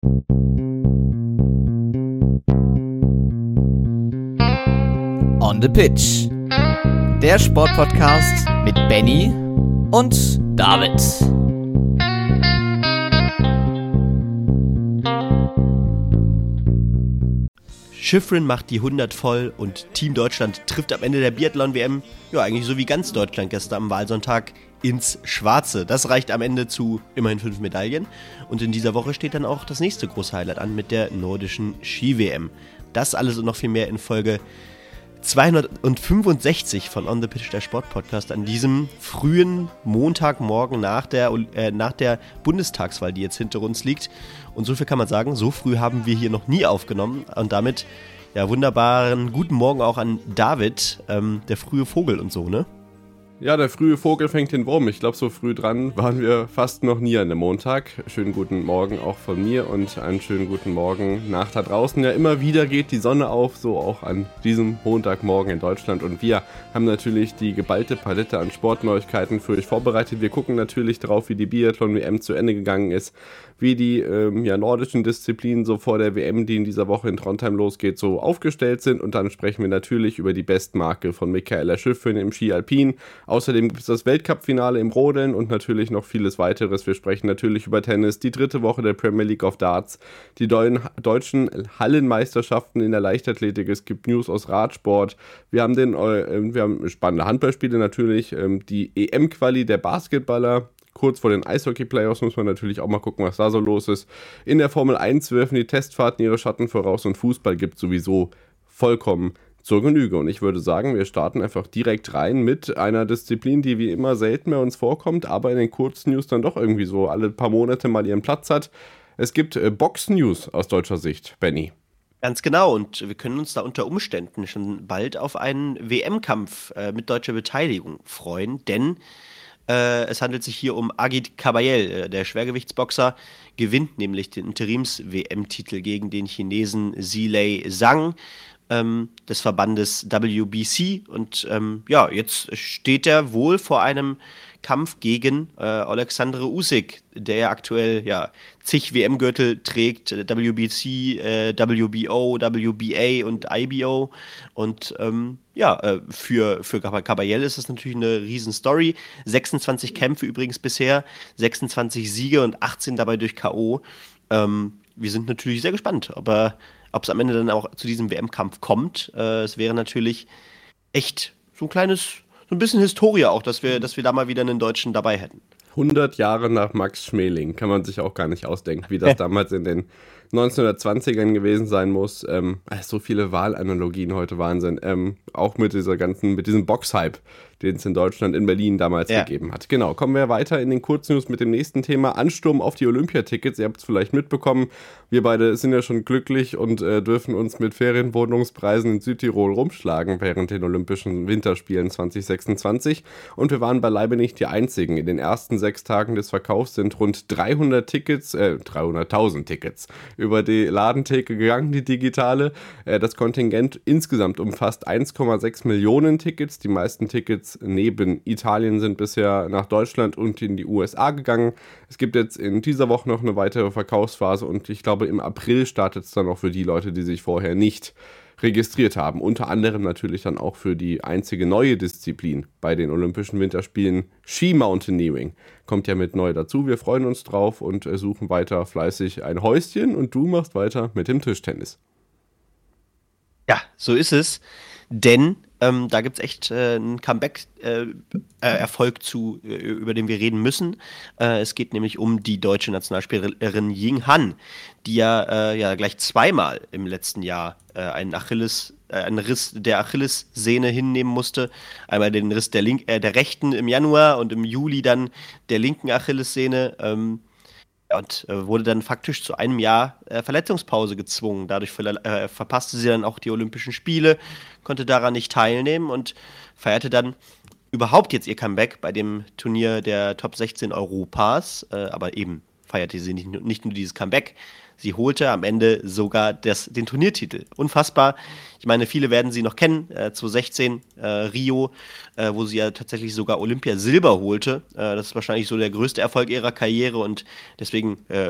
On the Pitch. Der Sportpodcast mit Benny und David. Shiffrin macht die 100 voll und Team Deutschland trifft am Ende der Biathlon-WM, ja eigentlich so wie ganz Deutschland gestern am Wahlsonntag, ins Schwarze. Das reicht am Ende zu immerhin 5 Medaillen und in dieser Woche steht dann auch das nächste große Highlight an mit der nordischen Ski-WM. Das alles und noch viel mehr in Folge 265 von On the Pitch, der Sportpodcast, an diesem frühen Montagmorgen nach der Bundestagswahl, die jetzt hinter uns liegt. Und so viel kann man sagen, so früh haben wir hier noch nie aufgenommen. Und damit ja wunderbaren guten Morgen auch an David, der frühe Vogel und so, ne? Ja, der frühe Vogel fängt den Wurm. Ich glaube, so früh dran waren wir fast noch nie an dem Montag. Schönen guten Morgen auch von mir und einen schönen guten Morgen nach da draußen. Ja, immer wieder geht die Sonne auf, so auch an diesem Montagmorgen in Deutschland. Und wir haben natürlich die geballte Palette an Sportneuigkeiten für euch vorbereitet. Wir gucken natürlich darauf, wie die Biathlon-WM zu Ende gegangen ist, wie die nordischen Disziplinen so vor der WM, die in dieser Woche in Trondheim losgeht, so aufgestellt sind. Und dann sprechen wir natürlich über die Bestmarke von Michaela Shiffrin im Ski Alpin. Außerdem gibt es das Weltcup-Finale im Rodeln und natürlich noch vieles weiteres. Wir sprechen natürlich über Tennis, die dritte Woche der Premier League of Darts, die deutschen Hallenmeisterschaften in der Leichtathletik, es gibt News aus Radsport, wir haben spannende Handballspiele natürlich, die EM-Quali der Basketballer. Kurz vor den Eishockey-Playoffs muss man natürlich auch mal gucken, was da so los ist. In der Formel 1 werfen die Testfahrten ihre Schatten voraus und Fußball gibt sowieso vollkommen zur Genüge. Und ich würde sagen, wir starten einfach direkt rein mit einer Disziplin, die wie immer selten bei uns vorkommt, aber in den Kurznews dann doch irgendwie so alle paar Monate mal ihren Platz hat. Es gibt Box-News aus deutscher Sicht, Benny. Ganz genau, und wir können uns da unter Umständen schon bald auf einen WM-Kampf mit deutscher Beteiligung freuen, denn es handelt sich hier um Agit Kabayel. Der Schwergewichtsboxer gewinnt nämlich den Interims-WM-Titel gegen den Chinesen Zhilei Zhang des Verbandes WBC. Und jetzt steht er wohl vor einem Kampf gegen Oleksandr Usyk, der ja aktuell zig WM-Gürtel trägt, WBC, WBO, WBA und IBO. Und für Kabayel ist das natürlich eine Riesen-Story. 26 Kämpfe übrigens bisher, 26 Siege und 18 dabei durch K.O. Wir sind natürlich sehr gespannt, ob es am Ende dann auch zu diesem WM-Kampf kommt. Es wäre natürlich echt so ein bisschen Historie auch, dass wir da mal wieder einen Deutschen dabei hätten. 100 Jahre nach Max Schmeling, kann man sich auch gar nicht ausdenken, wie das damals in den 1920ern gewesen sein muss. So viele Wahlanalogien heute, Wahnsinn. Auch mit diesem Box-Hype, den es in Deutschland, in Berlin damals gegeben hat. Genau, kommen wir weiter in den Kurznews mit dem nächsten Thema. Ansturm auf die Olympiatickets. Ihr habt es vielleicht mitbekommen. Wir beide sind ja schon glücklich und dürfen uns mit Ferienwohnungspreisen in Südtirol rumschlagen während den Olympischen Winterspielen 2026. Und wir waren beileibe nicht die Einzigen. In den ersten 6 Tagen des Verkaufs sind rund 300.000 Tickets über die Ladentheke gegangen, die digitale. Das Kontingent insgesamt umfasst 1,6 Millionen Tickets. Die meisten Tickets neben Italien sind bisher nach Deutschland und in die USA gegangen. Es gibt jetzt in dieser Woche noch eine weitere Verkaufsphase und ich glaube im April startet es dann auch für die Leute, die sich vorher nicht registriert haben. Unter anderem natürlich dann auch für die einzige neue Disziplin bei den Olympischen Winterspielen, Ski-Mountaineering. Kommt ja mit neu dazu. Wir freuen uns drauf und suchen weiter fleißig ein Häuschen und du machst weiter mit dem Tischtennis. Ja, so ist es, denn da gibt es echt einen Comeback-Erfolg über den wir reden müssen. Es geht nämlich um die deutsche Nationalspielerin Ying Han, die gleich zweimal im letzten Jahr einen Riss der Achillessehne hinnehmen musste. Einmal den Riss der rechten im Januar und im Juli dann der linken Achillessehne. Und wurde dann faktisch zu einem Jahr Verletzungspause gezwungen. Dadurch verpasste sie dann auch die Olympischen Spiele, konnte daran nicht teilnehmen und feierte dann überhaupt jetzt ihr Comeback bei dem Turnier der Top 16 Europas. Aber eben feierte sie nicht nur dieses Comeback, sie holte am Ende sogar den Turniertitel. Unfassbar. Ich meine, viele werden sie noch kennen. 2016 Rio, wo sie ja tatsächlich sogar Olympiasilber holte. Das ist wahrscheinlich so der größte Erfolg ihrer Karriere und deswegen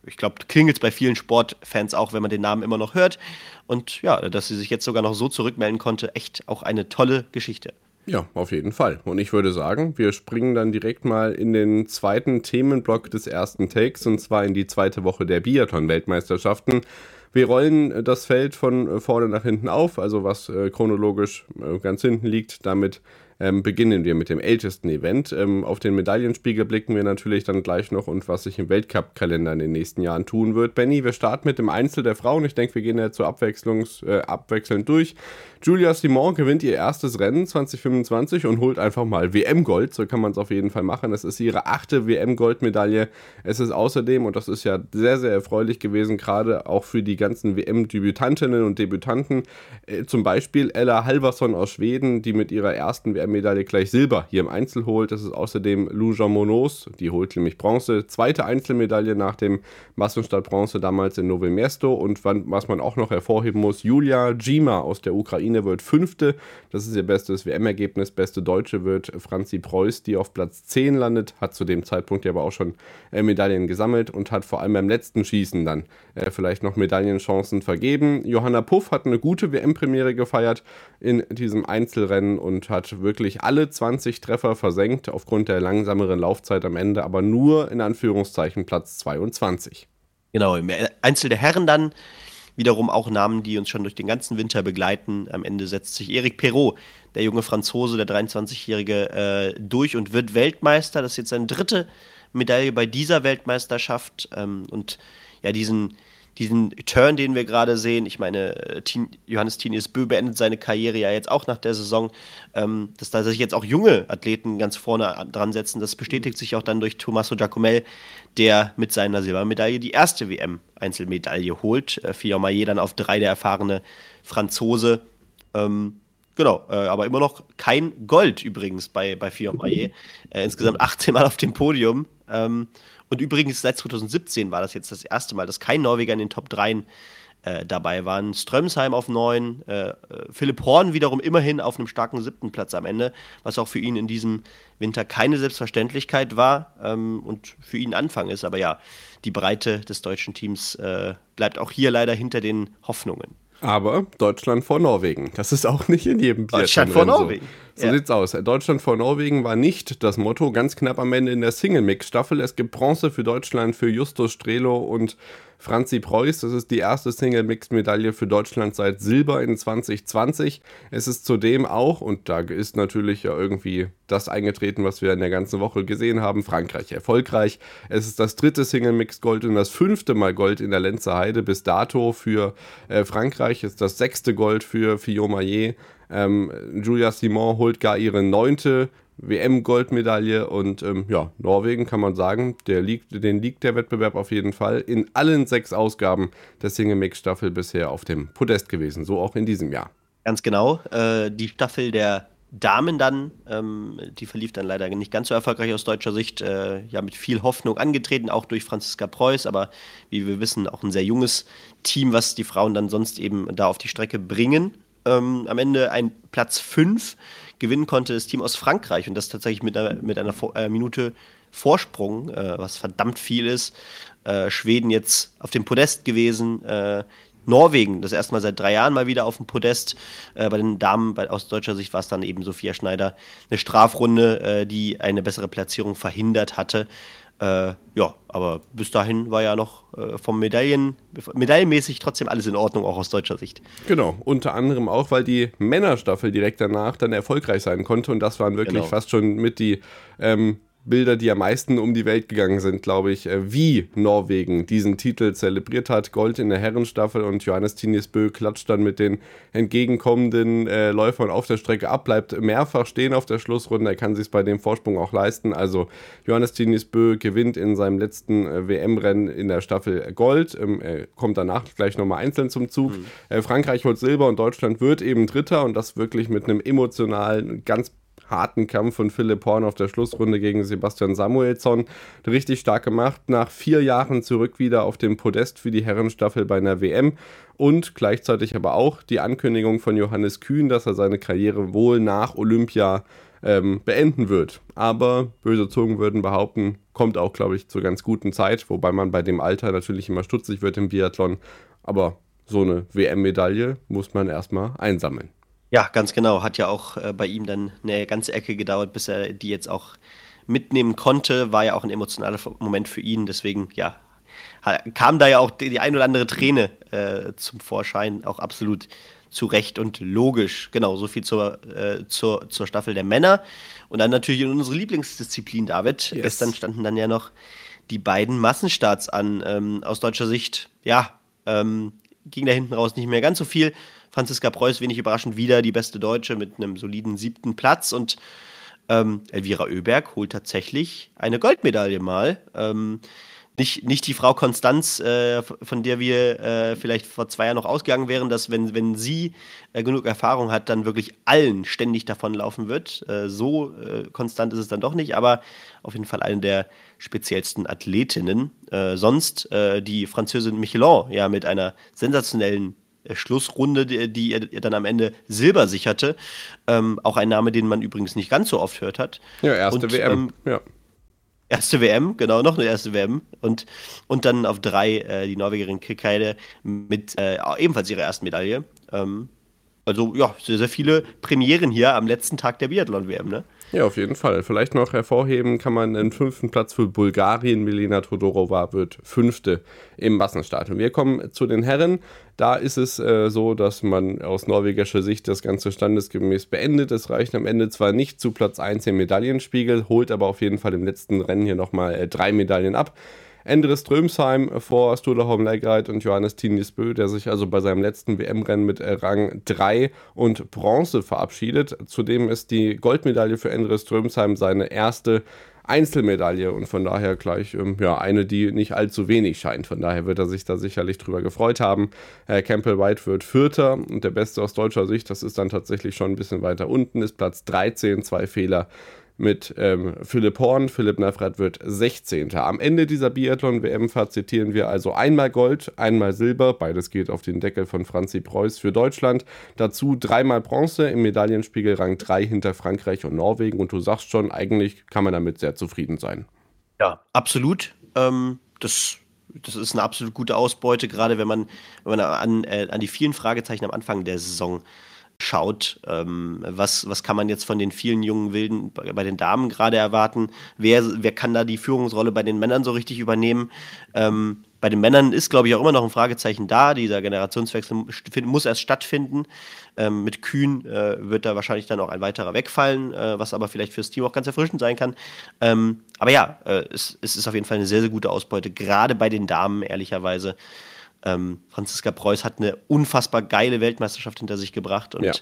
ich glaube, klingelt es bei vielen Sportfans auch, wenn man den Namen immer noch hört. Und ja, dass sie sich jetzt sogar noch so zurückmelden konnte, echt auch eine tolle Geschichte. Ja, auf jeden Fall. Und ich würde sagen, wir springen dann direkt mal in den zweiten Themenblock des ersten Takes, und zwar in die zweite Woche der Biathlon-Weltmeisterschaften. Wir rollen das Feld von vorne nach hinten auf, also was chronologisch ganz hinten liegt. Damit beginnen wir mit dem ältesten Event. Auf den Medaillenspiegel blicken wir natürlich dann gleich noch und was sich im Weltcup-Kalender in den nächsten Jahren tun wird. Benny, wir starten mit dem Einzel der Frauen. Ich denke, wir gehen jetzt so abwechselnd durch. Julia Simon gewinnt ihr erstes Rennen 2025 und holt einfach mal WM-Gold. So kann man es auf jeden Fall machen. Es ist ihre 8. WM-Goldmedaille. Es ist außerdem, und das ist ja sehr, sehr erfreulich gewesen, gerade auch für die ganzen WM-Debütantinnen und Debütanten, zum Beispiel Ella Halvarsson aus Schweden, die mit ihrer ersten WM-Medaille gleich Silber hier im Einzel holt. Das ist außerdem Luja Monos, die holt nämlich Bronze. Zweite Einzelmedaille nach dem Massenstart-Bronze damals in Novo Mesto. Und was man auch noch hervorheben muss, Julia Gima aus der Ukraine wird 5. Das ist ihr bestes WM-Ergebnis. Beste Deutsche wird Franzi Preuß, die auf Platz 10 landet, hat zu dem Zeitpunkt ja aber auch schon Medaillen gesammelt und hat vor allem beim letzten Schießen dann vielleicht noch Medaillenchancen vergeben. Johanna Puff hat eine gute WM-Premiere gefeiert in diesem Einzelrennen und hat wirklich alle 20 Treffer versenkt, aufgrund der langsameren Laufzeit am Ende, aber nur in Anführungszeichen Platz 22. Genau, im Einzel der Herren dann wiederum auch Namen, die uns schon durch den ganzen Winter begleiten. Am Ende setzt sich Eric Perrault, der junge Franzose, der 23-Jährige, durch und wird Weltmeister. Das ist jetzt seine 3. Medaille bei dieser Weltmeisterschaft. Und ja, diesen Turn, den wir gerade sehen, ich meine, Johannes Tinius Bö beendet seine Karriere ja jetzt auch nach der Saison, dass da sich jetzt auch junge Athleten ganz vorne dran setzen, das bestätigt sich auch dann durch Tommaso Giacomel, der mit seiner Silbermedaille die erste WM-Einzelmedaille holt. Fillon-Maillet dann auf 3, der erfahrene Franzose. Aber immer noch kein Gold übrigens bei Fillon-Maillet. Insgesamt 18 Mal auf dem Podium. Und übrigens seit 2017 war das jetzt das erste Mal, dass kein Norweger in den Top 3 dabei waren. Strömsheim auf 9, Philipp Horn wiederum immerhin auf einem starken 7. Platz am Ende, was auch für ihn in diesem Winter keine Selbstverständlichkeit war und für ihn Anfang ist. Aber ja, die Breite des deutschen Teams bleibt auch hier leider hinter den Hoffnungen. Aber Deutschland vor Norwegen. Das ist auch nicht in jedem Biathlon. Deutschland vor Norwegen. So sieht's aus. Deutschland vor Norwegen war nicht das Motto. Ganz knapp am Ende in der Single-Mix-Staffel. Es gibt Bronze für Deutschland, für Justus Strelo und Franzi Preuß. Das ist die erste Single-Mix-Medaille für Deutschland seit Silber in 2020. Es ist zudem auch, und da ist natürlich ja irgendwie das eingetreten, was wir in der ganzen Woche gesehen haben, Frankreich erfolgreich. Es ist das 3. Single-Mix-Gold und das 5. Mal Gold in der Lenzer Heide bis dato für Frankreich. Es ist das 6. Gold für Fillon-Maillet. Julia Simon holt gar ihre 9. WM-Goldmedaille und Norwegen kann man sagen, denen liegt der Wettbewerb auf jeden Fall. In allen 6 Ausgaben der Single-Mix-Staffel bisher auf dem Podest gewesen, so auch in diesem Jahr. Ganz genau. Die Staffel der Damen dann, die verlief dann leider nicht ganz so erfolgreich aus deutscher Sicht, mit viel Hoffnung angetreten, auch durch Franziska Preuß, aber wie wir wissen, auch ein sehr junges Team, was die Frauen dann sonst eben da auf die Strecke bringen. Am Ende ein Platz 5 gewinnen konnte das Team aus Frankreich und das tatsächlich mit einer Minute Vorsprung, was verdammt viel ist. Schweden jetzt auf dem Podest gewesen, Norwegen das erste Mal seit 3 Jahren mal wieder auf dem Podest. Bei den Damen aus deutscher Sicht war es dann eben Sophia Schneider eine Strafrunde, die eine bessere Platzierung verhindert hatte. Aber bis dahin war ja noch medaillenmäßig trotzdem alles in Ordnung, auch aus deutscher Sicht. Genau, unter anderem auch, weil die Männerstaffel direkt danach dann erfolgreich sein konnte und das waren wirklich fast schon mit die Bilder, die am meisten um die Welt gegangen sind, glaube ich, wie Norwegen diesen Titel zelebriert hat. Gold in der Herrenstaffel und Johannes Tinius Bö klatscht dann mit den entgegenkommenden Läufern auf der Strecke ab, bleibt mehrfach stehen auf der Schlussrunde, er kann sich bei dem Vorsprung auch leisten. Also Johannes Tinius Bö gewinnt in seinem letzten WM-Rennen in der Staffel Gold, er kommt danach gleich nochmal einzeln zum Zug. Frankreich holt Silber und Deutschland wird eben Dritter und das wirklich mit einem emotionalen, ganz harten Kampf von Philipp Horn auf der Schlussrunde gegen Sebastian Samuelsson. Richtig stark gemacht. Nach 4 Jahren zurück wieder auf dem Podest für die Herrenstaffel bei einer WM. Und gleichzeitig aber auch die Ankündigung von Johannes Kühn, dass er seine Karriere wohl nach Olympia beenden wird. Aber böse Zungen würden behaupten, kommt auch, glaube ich, zur ganz guten Zeit, wobei man bei dem Alter natürlich immer stutzig wird im Biathlon. Aber so eine WM-Medaille muss man erstmal einsammeln. Ja, ganz genau. Hat ja auch bei ihm dann eine ganze Ecke gedauert, bis er die jetzt auch mitnehmen konnte. War ja auch ein emotionaler Moment für ihn. Deswegen, ja, kam da ja auch die ein oder andere Träne zum Vorschein. Auch absolut zu Recht und logisch. Genau, so viel zur Staffel der Männer. Und dann natürlich in unsere Lieblingsdisziplin, David. Yes. Gestern standen dann ja noch die beiden Massenstarts an. Aus deutscher Sicht, ja, ging da hinten raus nicht mehr ganz so viel. Franziska Preuß, wenig überraschend, wieder die beste Deutsche mit einem soliden 7. Platz. Und Elvira Oeberg holt tatsächlich eine Goldmedaille mal. Nicht die Frau Konstanz, von der wir vielleicht vor 2 Jahren noch ausgegangen wären, dass wenn sie genug Erfahrung hat, dann wirklich allen ständig davonlaufen wird. So konstant ist es dann doch nicht, aber auf jeden Fall eine der speziellsten Athletinnen. Sonst die Französin Michelin, ja, mit einer sensationellen Schlussrunde, die ihr dann am Ende Silber sicherte. Auch ein Name, den man übrigens nicht ganz so oft hört hat. Ja, erste WM, ja. Erste WM, genau, noch eine erste WM. Und dann auf 3 die Norwegerin Kirkeide mit ebenfalls ihrer ersten Medaille. Also ja, sehr, sehr viele Premieren hier am letzten Tag der Biathlon-WM, ne? Ja, auf jeden Fall. Vielleicht noch hervorheben kann man den 5. Platz für Bulgarien. Milena Todorova wird 5. im Massenstart. Und wir kommen zu den Herren. Da ist es so, dass man aus norwegischer Sicht das Ganze standesgemäß beendet. Es reicht am Ende zwar nicht zu Platz 1 im Medaillenspiegel, holt aber auf jeden Fall im letzten Rennen hier nochmal 3 Medaillen ab. Endre Strömsheim vor Sturla Holmleigeit und Johannes Tinnisbø, der sich also bei seinem letzten WM-Rennen mit Rang 3 und Bronze verabschiedet. Zudem ist die Goldmedaille für Endre Strömsheim seine erste Einzelmedaille und von daher gleich eine, die nicht allzu wenig scheint. Von daher wird er sich da sicherlich drüber gefreut haben. Campbell White wird 4. und der Beste aus deutscher Sicht, das ist dann tatsächlich schon ein bisschen weiter unten, ist Platz 13, 2 Fehler mit Philipp Horn. Philipp Navrat wird 16. Am Ende dieser Biathlon-WM fazitieren wir also einmal Gold, einmal Silber. Beides geht auf den Deckel von Franzi Preuß für Deutschland. Dazu 3-mal Bronze im Medaillenspiegel Rang 3 hinter Frankreich und Norwegen. Und du sagst schon, eigentlich kann man damit sehr zufrieden sein. Ja, absolut. Das ist eine absolut gute Ausbeute, gerade wenn man an die vielen Fragezeichen am Anfang der Saison schaut, was kann man jetzt von den vielen jungen Wilden bei den Damen gerade erwarten, wer kann da die Führungsrolle bei den Männern so richtig übernehmen. Bei den Männern ist, glaube ich, auch immer noch ein Fragezeichen da, dieser Generationswechsel muss erst stattfinden. Mit Kühn wird da wahrscheinlich dann auch ein weiterer wegfallen, was aber vielleicht fürs Team auch ganz erfrischend sein kann. Aber ja, es ist auf jeden Fall eine sehr, sehr gute Ausbeute, gerade bei den Damen, ehrlicherweise. Franziska Preuß hat eine unfassbar geile Weltmeisterschaft hinter sich gebracht und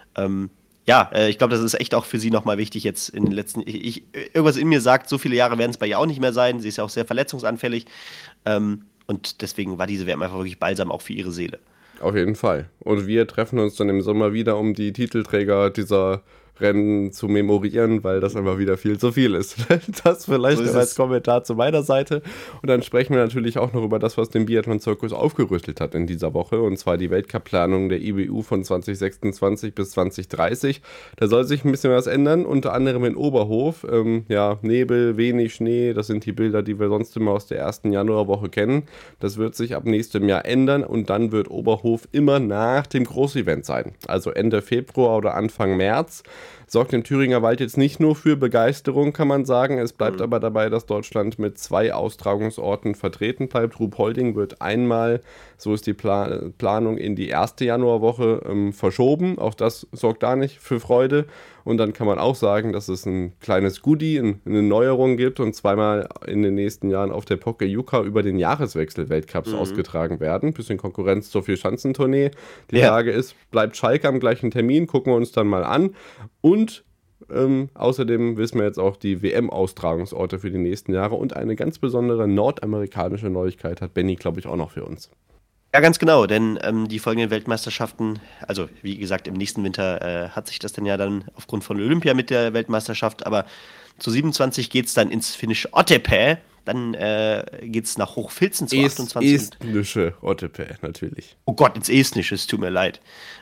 ich glaube, das ist echt auch für sie nochmal wichtig jetzt in den letzten, irgendwas in mir sagt, so viele Jahre werden es bei ihr auch nicht mehr sein, sie ist ja auch sehr verletzungsanfällig und deswegen war diese WM einfach wirklich balsam auch für ihre Seele. Auf jeden Fall. Und wir treffen uns dann im Sommer wieder, um die Titelträger dieser Rennen zu memorieren, weil das einfach wieder viel zu viel ist. Das vielleicht so als Kommentar zu meiner Seite. Und dann sprechen wir natürlich auch noch über das, was den Biathlon-Zirkus aufgerüttelt hat in dieser Woche, und zwar die Weltcup-Planung der IBU von 2026 bis 2030. Da soll sich ein bisschen was ändern, unter anderem in Oberhof. Nebel, wenig Schnee, das sind die Bilder, die wir sonst immer aus der ersten Januarwoche kennen. Das wird sich ab nächstem Jahr ändern und dann wird Oberhof immer nach dem Großevent sein. Also Ende Februar oder Anfang März. Sorgt im Thüringer Wald jetzt nicht nur für Begeisterung, kann man sagen. Es bleibt aber dabei, dass Deutschland mit 2 Austragungsorten vertreten bleibt. Ruhpolding wird einmal, so ist die Planung, in die erste Januarwoche verschoben. Auch das sorgt da nicht für Freude. Und dann kann man auch sagen, dass es ein kleines Goodie, eine Neuerung gibt und 2-mal in den nächsten Jahren auf der Pokljuka über den Jahreswechsel Weltcups ausgetragen werden. Bisschen Konkurrenz zur Vierschanzentournee. Die Frage ist, bleibt Schalke am gleichen Termin? Gucken wir uns dann mal an. Und außerdem wissen wir jetzt auch die WM-Austragungsorte für die nächsten Jahre. Und eine ganz besondere nordamerikanische Neuigkeit hat Benny, glaube ich, auch noch für uns. Ja, ganz genau, denn die folgenden Weltmeisterschaften, also wie gesagt, im nächsten Winter hat sich das dann ja dann aufgrund von Olympia mit der Weltmeisterschaft, aber zu 27 geht es dann ins finnische Otepää. Dann geht es nach Hochfilzen zu 28. Estnische Ottepe, natürlich. Oh Gott, ins Estnische, es tut mir leid.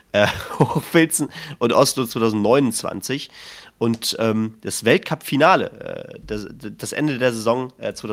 Hochfilzen und Oslo 2029. Und das Weltcup-Finale, das Ende der Saison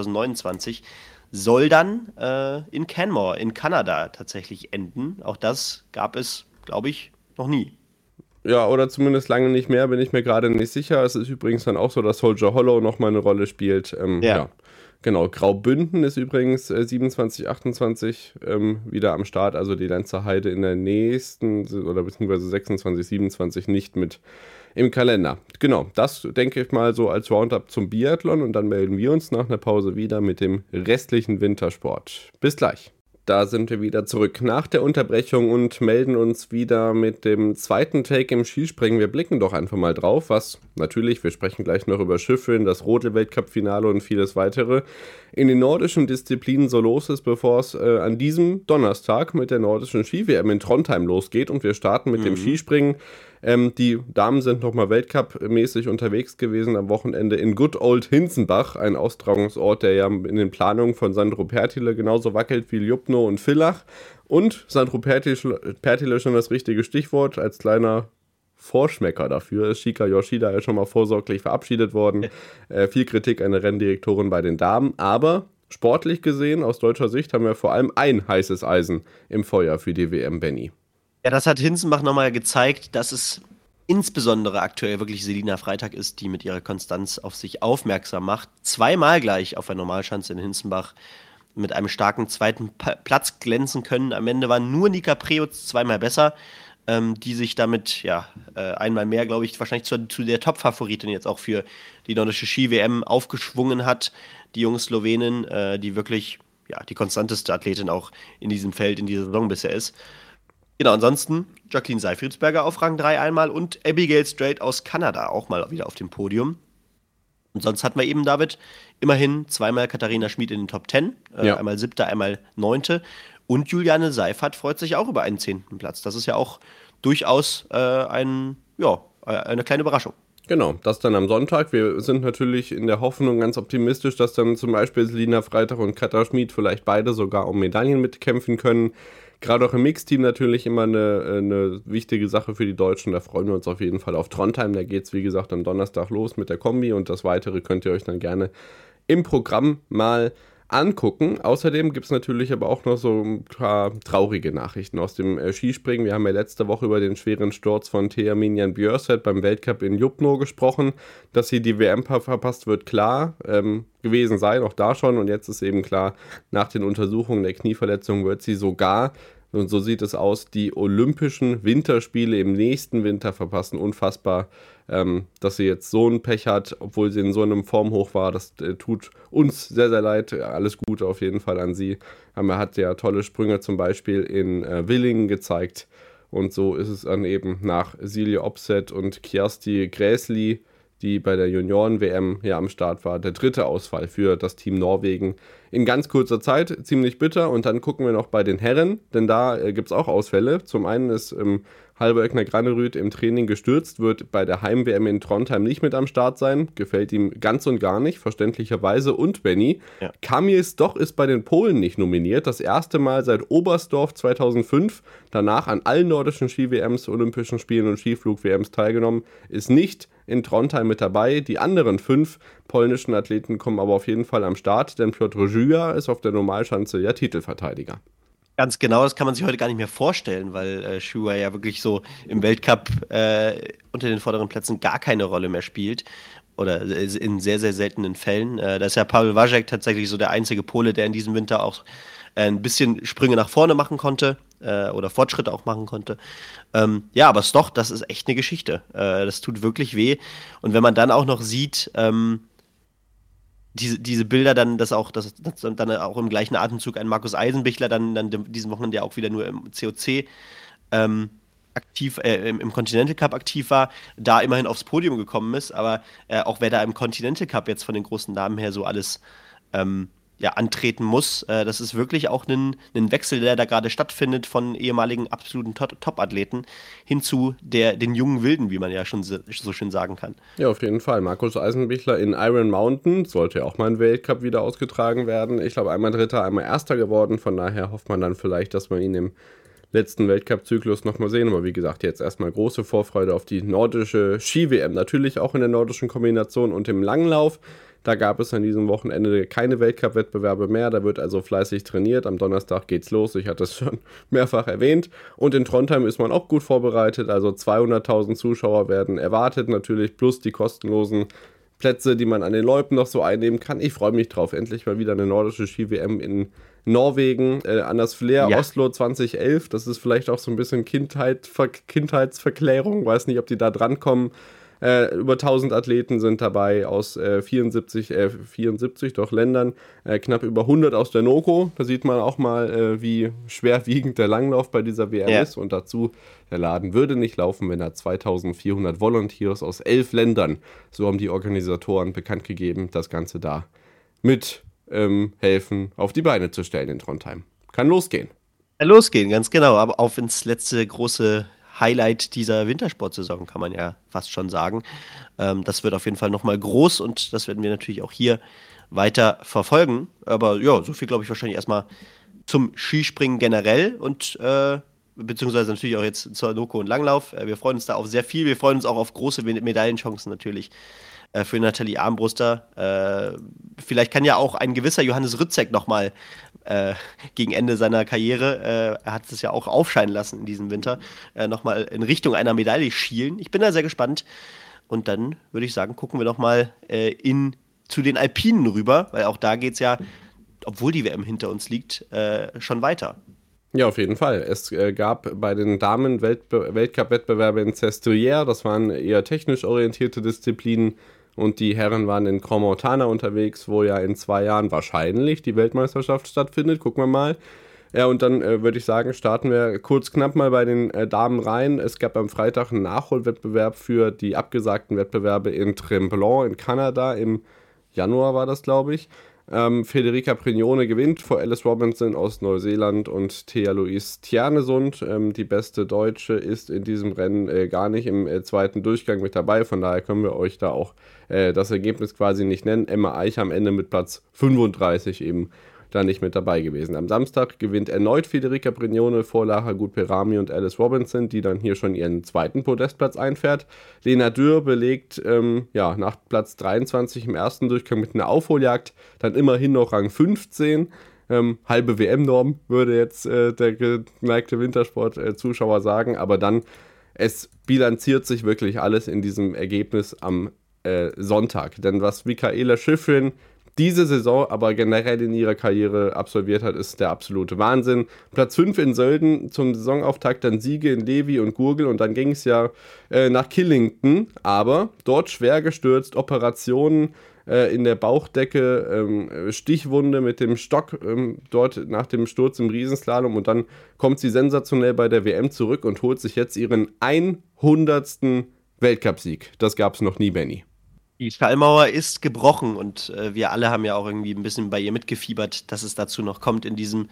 2029, soll dann in Canmore in Kanada tatsächlich enden. Auch das gab es, glaube ich, noch nie. Ja, oder zumindest lange nicht mehr, bin ich mir gerade nicht sicher. Es ist übrigens dann auch so, dass Soldier Hollow nochmal eine Rolle spielt. Ja. Genau, Graubünden ist übrigens 27, 28 wieder am Start, also die Lenzer Heide in der nächsten, oder beziehungsweise 26, 27 nicht mit im Kalender. Genau, das denke ich mal so als Roundup zum Biathlon und dann melden wir uns nach einer Pause wieder mit dem restlichen Wintersport. Bis gleich. Da sind wir wieder zurück nach der Unterbrechung und melden uns wieder mit dem zweiten Take im Skispringen. Wir blicken doch einfach mal drauf, was natürlich, wir sprechen gleich noch über Schiffeln, das Rodel-Weltcup-Finale und vieles weitere, in den nordischen Disziplinen so los ist, bevor es an diesem Donnerstag mit der nordischen Ski-WM in Trondheim losgeht. Und wir starten mit dem Skispringen. Die Damen sind nochmal Weltcup-mäßig unterwegs gewesen am Wochenende in Good Old Hinzenbach, ein Austragungsort, der ja in den Planungen von Sandro Pertile genauso wackelt wie Ljubno und Villach. Und Sandro Pertile schon das richtige Stichwort, als kleiner Vorschmecker dafür ist Shika Yoshida ja schon mal vorsorglich verabschiedet worden. Viel Kritik an der Renndirektorin bei den Damen, aber sportlich gesehen, aus deutscher Sicht, haben wir vor allem ein heißes Eisen im Feuer für die WM, Benny. Ja, das hat Hinzenbach nochmal gezeigt, dass es insbesondere aktuell wirklich Selina Freitag ist, die mit ihrer Konstanz auf sich aufmerksam macht. Zweimal gleich auf der Normalschanze in Hinzenbach mit einem starken zweiten Platz glänzen können. Am Ende war nur Nika Preutz zweimal besser, die sich damit einmal mehr, glaube ich, wahrscheinlich zu der Top-Favoritin jetzt auch für die nordische Ski-WM aufgeschwungen hat. Die junge Slowenin, die wirklich die konstanteste Athletin auch in diesem Feld in dieser Saison bisher ist. Genau, ansonsten Jacqueline Seifertsberger auf Rang 3 einmal und Abigail Strait aus Kanada auch mal wieder auf dem Podium. Und sonst hatten wir eben, David, immerhin zweimal Katharina Schmid in den Top 10, einmal 7., einmal 9. Und Juliane Seifert freut sich auch über einen 10. Platz. Das ist ja auch durchaus eine kleine Überraschung. Genau, das dann am Sonntag. Wir sind natürlich in der Hoffnung ganz optimistisch, dass dann zum Beispiel Selina Freitag und Katha Schmid vielleicht beide sogar um Medaillen mitkämpfen können. Gerade auch im Mixteam natürlich immer eine wichtige Sache für die Deutschen. Da freuen wir uns auf jeden Fall auf Trondheim. Da geht es, wie gesagt, am Donnerstag los mit der Kombi. Und das Weitere könnt ihr euch dann gerne im Programm mal angucken. Außerdem gibt es natürlich aber auch noch so ein paar traurige Nachrichten aus dem Skispringen. Wir haben ja letzte Woche über den schweren Sturz von Thea Minian Bjørseth beim Weltcup in Ljubno gesprochen. Dass sie die WM verpasst, wird klar gewesen sein, auch da schon. Und jetzt ist eben klar, nach den Untersuchungen der Knieverletzung wird sie sogar, und so sieht es aus, die Olympischen Winterspiele im nächsten Winter verpassen. Unfassbar, dass sie jetzt so ein Pech hat, obwohl sie in so einem Formhoch war. Das tut uns sehr, sehr leid. Alles Gute auf jeden Fall an sie. Er hat ja tolle Sprünge zum Beispiel in Willingen gezeigt. Und so ist es dann eben nach Silje Opseth und Kjersti Gräsli, die bei der Junioren-WM hier am Start war, der dritte Ausfall für das Team Norwegen in ganz kurzer Zeit. Ziemlich bitter. Und dann gucken wir noch bei den Herren, denn da gibt es auch Ausfälle. Zum einen ist Halvor Egner Granerud im Training gestürzt, wird bei der Heim-WM in Trondheim nicht mit am Start sein. Gefällt ihm ganz und gar nicht, verständlicherweise. Und Benny, Kamil Stoch ist bei den Polen nicht nominiert. Das erste Mal seit Oberstdorf 2005. Danach an allen nordischen Ski-WMs, Olympischen Spielen und Skiflug-WMs teilgenommen. Ist nicht in Trondheim mit dabei. Die anderen 5 polnischen Athleten kommen aber auf jeden Fall am Start, denn Piotr Żyga ist auf der Normalschanze ja Titelverteidiger. Ganz genau, das kann man sich heute gar nicht mehr vorstellen, weil Żyga ja wirklich so im Weltcup unter den vorderen Plätzen gar keine Rolle mehr spielt. Oder in sehr, sehr seltenen Fällen. Da ist ja Paweł Waszek tatsächlich so der einzige Pole, der in diesem Winter auch ein bisschen Sprünge nach vorne machen konnte oder Fortschritte auch machen konnte. Aber Stoch, das ist echt eine Geschichte. Das tut wirklich weh. Und wenn man dann auch noch sieht, diese Bilder dann, dass dann auch im gleichen Atemzug ein Markus Eisenbichler dann diesen Wochenende ja auch wieder nur im COC aktiv, im Continental Cup aktiv war, da immerhin aufs Podium gekommen ist, aber auch wer da im Continental Cup jetzt von den großen Namen her so alles antreten muss. Das ist wirklich auch ein Wechsel, der da gerade stattfindet von ehemaligen absoluten Top-Athleten hin zu den jungen Wilden, wie man ja schon so schön sagen kann. Ja, auf jeden Fall. Markus Eisenbichler in Iron Mountain sollte ja auch mal ein Weltcup wieder ausgetragen werden. Ich glaube, einmal Dritter, einmal Erster geworden. Von daher hofft man dann vielleicht, dass wir ihn im letzten Weltcup-Zyklus nochmal sehen. Aber wie gesagt, jetzt erstmal große Vorfreude auf die nordische Ski-WM. Natürlich auch in der nordischen Kombination und im Langlauf. Da gab es an diesem Wochenende keine Weltcup-Wettbewerbe mehr. Da wird also fleißig trainiert. Am Donnerstag geht's los. Ich hatte es schon mehrfach erwähnt. Und in Trondheim ist man auch gut vorbereitet. Also 200.000 Zuschauer werden erwartet natürlich. Plus die kostenlosen Plätze, die man an den Loipen noch so einnehmen kann. Ich freue mich drauf. Endlich mal wieder eine nordische Ski-WM in Norwegen. Anders Flair, ja. Oslo 2011. Das ist vielleicht auch so ein bisschen Kindheitsverklärung. Weiß nicht, ob die da drankommen. Über 1000 Athleten sind dabei aus 74 doch Ländern, knapp über 100 aus der NOKO. Da sieht man auch mal, wie schwerwiegend der Langlauf bei dieser WM ist. Und dazu, der Laden würde nicht laufen, wenn er 2400 Volunteers aus 11 Ländern, so haben die Organisatoren bekannt gegeben, das Ganze da mit helfen, auf die Beine zu stellen in Trondheim. Kann losgehen. Losgehen, ganz genau. Aber auf ins letzte große Highlight dieser Wintersportsaison, kann man ja fast schon sagen. Das wird auf jeden Fall nochmal groß und das werden wir natürlich auch hier weiter verfolgen. Aber ja, so viel glaube ich wahrscheinlich erstmal zum Skispringen generell und beziehungsweise natürlich auch jetzt zur NOKO und Langlauf. Wir freuen uns da auf sehr viel. Wir freuen uns auch auf große Medaillenchancen natürlich für Nathalie Armbruster. Vielleicht kann ja auch ein gewisser Johannes Rützek nochmal gegen Ende seiner Karriere, er hat es ja auch aufscheinen lassen in diesem Winter, nochmal in Richtung einer Medaille schielen. Ich bin da sehr gespannt. Und dann würde ich sagen, gucken wir nochmal zu den Alpinen rüber, weil auch da geht es ja, obwohl die WM hinter uns liegt, schon weiter. Ja, auf jeden Fall. Es gab bei den Damen Weltcup-Wettbewerbe in Sestriere, das waren eher technisch orientierte Disziplinen, und die Herren waren in Crans-Montana unterwegs, wo ja in 2 Jahren wahrscheinlich die Weltmeisterschaft stattfindet. Gucken wir mal. Ja, und dann würde ich sagen, starten wir kurz knapp mal bei den Damen rein. Es gab am Freitag einen Nachholwettbewerb für die abgesagten Wettbewerbe in Tremblant in Kanada. Im Januar war das, glaube ich. Federica Brignone gewinnt vor Alice Robinson aus Neuseeland und Thea Louise Tjernesund. Die beste Deutsche ist in diesem Rennen gar nicht im zweiten Durchgang mit dabei. Von daher können wir euch da auch das Ergebnis quasi nicht nennen. Emma Eich am Ende mit Platz 35 eben da nicht mit dabei gewesen. Am Samstag gewinnt erneut Federica Brignone vor Lara Gut-Perami und Alice Robinson, die dann hier schon ihren zweiten Podestplatz einfährt. Lena Dürr belegt nach Platz 23 im ersten Durchgang mit einer Aufholjagd dann immerhin noch Rang 15. Halbe WM-Norm, würde jetzt der geneigte Wintersport-Zuschauer sagen, aber dann, es bilanziert sich wirklich alles in diesem Ergebnis am Sonntag. Denn was Michaela Schifrin diese Saison, aber generell in ihrer Karriere absolviert hat, ist der absolute Wahnsinn. Platz 5 in Sölden zum Saisonauftakt, dann Siege in Levi und Gurgel und dann ging es ja nach Killington, aber dort schwer gestürzt, Operationen in der Bauchdecke, Stichwunde mit dem Stock dort nach dem Sturz im Riesenslalom und dann kommt sie sensationell bei der WM zurück und holt sich jetzt ihren 100. Weltcupsieg. Das gab es noch nie, Benny. Die Schallmauer ist gebrochen und wir alle haben ja auch irgendwie ein bisschen bei ihr mitgefiebert, dass es dazu noch kommt in diesem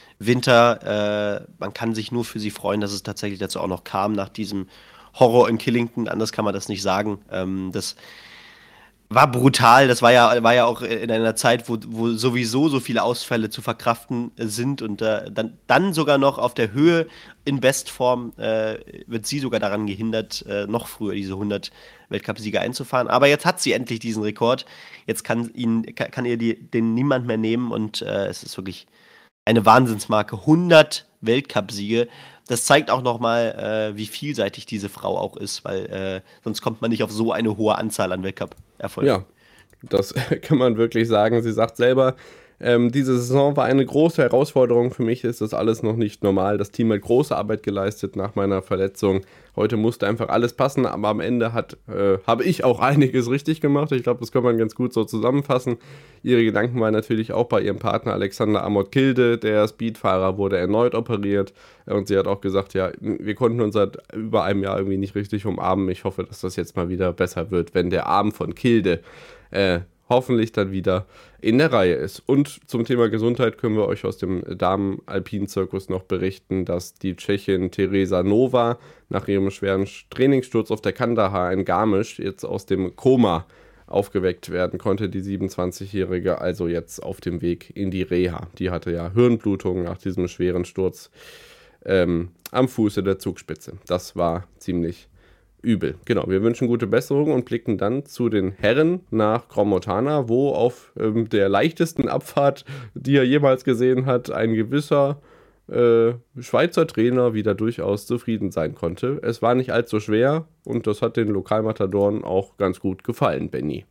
Winter. Man kann sich nur für sie freuen, dass es tatsächlich dazu auch noch kam nach diesem Horror in Killington. Anders kann man das nicht sagen. Das war brutal. Das war ja auch in einer Zeit, wo sowieso so viele Ausfälle zu verkraften sind und dann sogar noch auf der Höhe in Bestform wird sie sogar daran gehindert, noch früher diese 100 Weltcupsieger einzufahren. Aber jetzt hat sie endlich diesen Rekord. Jetzt kann ihr den niemand mehr nehmen und es ist wirklich eine Wahnsinnsmarke. 100 Weltcupsiege. Das zeigt auch nochmal, wie vielseitig diese Frau auch ist, weil sonst kommt man nicht auf so eine hohe Anzahl an Weltcup-Erfolgen. Ja, das kann man wirklich sagen. Sie sagt selber, diese Saison war eine große Herausforderung. Für mich ist das alles noch nicht normal. Das Team hat große Arbeit geleistet nach meiner Verletzung. Heute musste einfach alles passen, aber am Ende habe ich auch einiges richtig gemacht. Ich glaube, das kann man ganz gut so zusammenfassen. Ihre Gedanken waren natürlich auch bei ihrem Partner Alexander Amott-Kilde. Der Speedfahrer wurde erneut operiert und sie hat auch gesagt, ja, wir konnten uns seit über einem Jahr irgendwie nicht richtig umarmen. Ich hoffe, dass das jetzt mal wieder besser wird, wenn der Arm von Kilde hoffentlich dann wieder in der Reihe ist. Und zum Thema Gesundheit können wir euch aus dem Damen-Alpin-Zirkus noch berichten, dass die Tschechin Teresa Nova nach ihrem schweren Trainingssturz auf der Kandahar in Garmisch jetzt aus dem Koma aufgeweckt werden konnte, die 27-Jährige, also jetzt auf dem Weg in die Reha. Die hatte ja Hirnblutung nach diesem schweren Sturz am Fuße der Zugspitze. Das war ziemlich übel. Genau, wir wünschen gute Besserung und blicken dann zu den Herren nach Crans-Montana, wo auf der leichtesten Abfahrt, die er jemals gesehen hat, ein gewisser Schweizer Trainer wieder durchaus zufrieden sein konnte. Es war nicht allzu schwer und das hat den Lokalmatadoren auch ganz gut gefallen, Benny.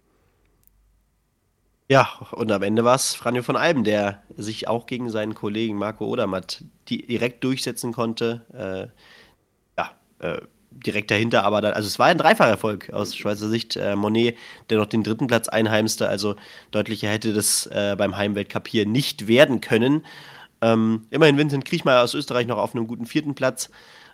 Ja, und am Ende war es Franjo von Alben, der sich auch gegen seinen Kollegen Marco Odermatt direkt durchsetzen konnte. Direkt dahinter, aber dann, also es war ein Dreifacherfolg aus Schweizer Sicht. Monet, der noch den dritten Platz einheimste, also deutlicher hätte das beim Heimweltcup hier nicht werden können. Immerhin Vincent Kriechmayr aus Österreich noch auf einem guten vierten Platz.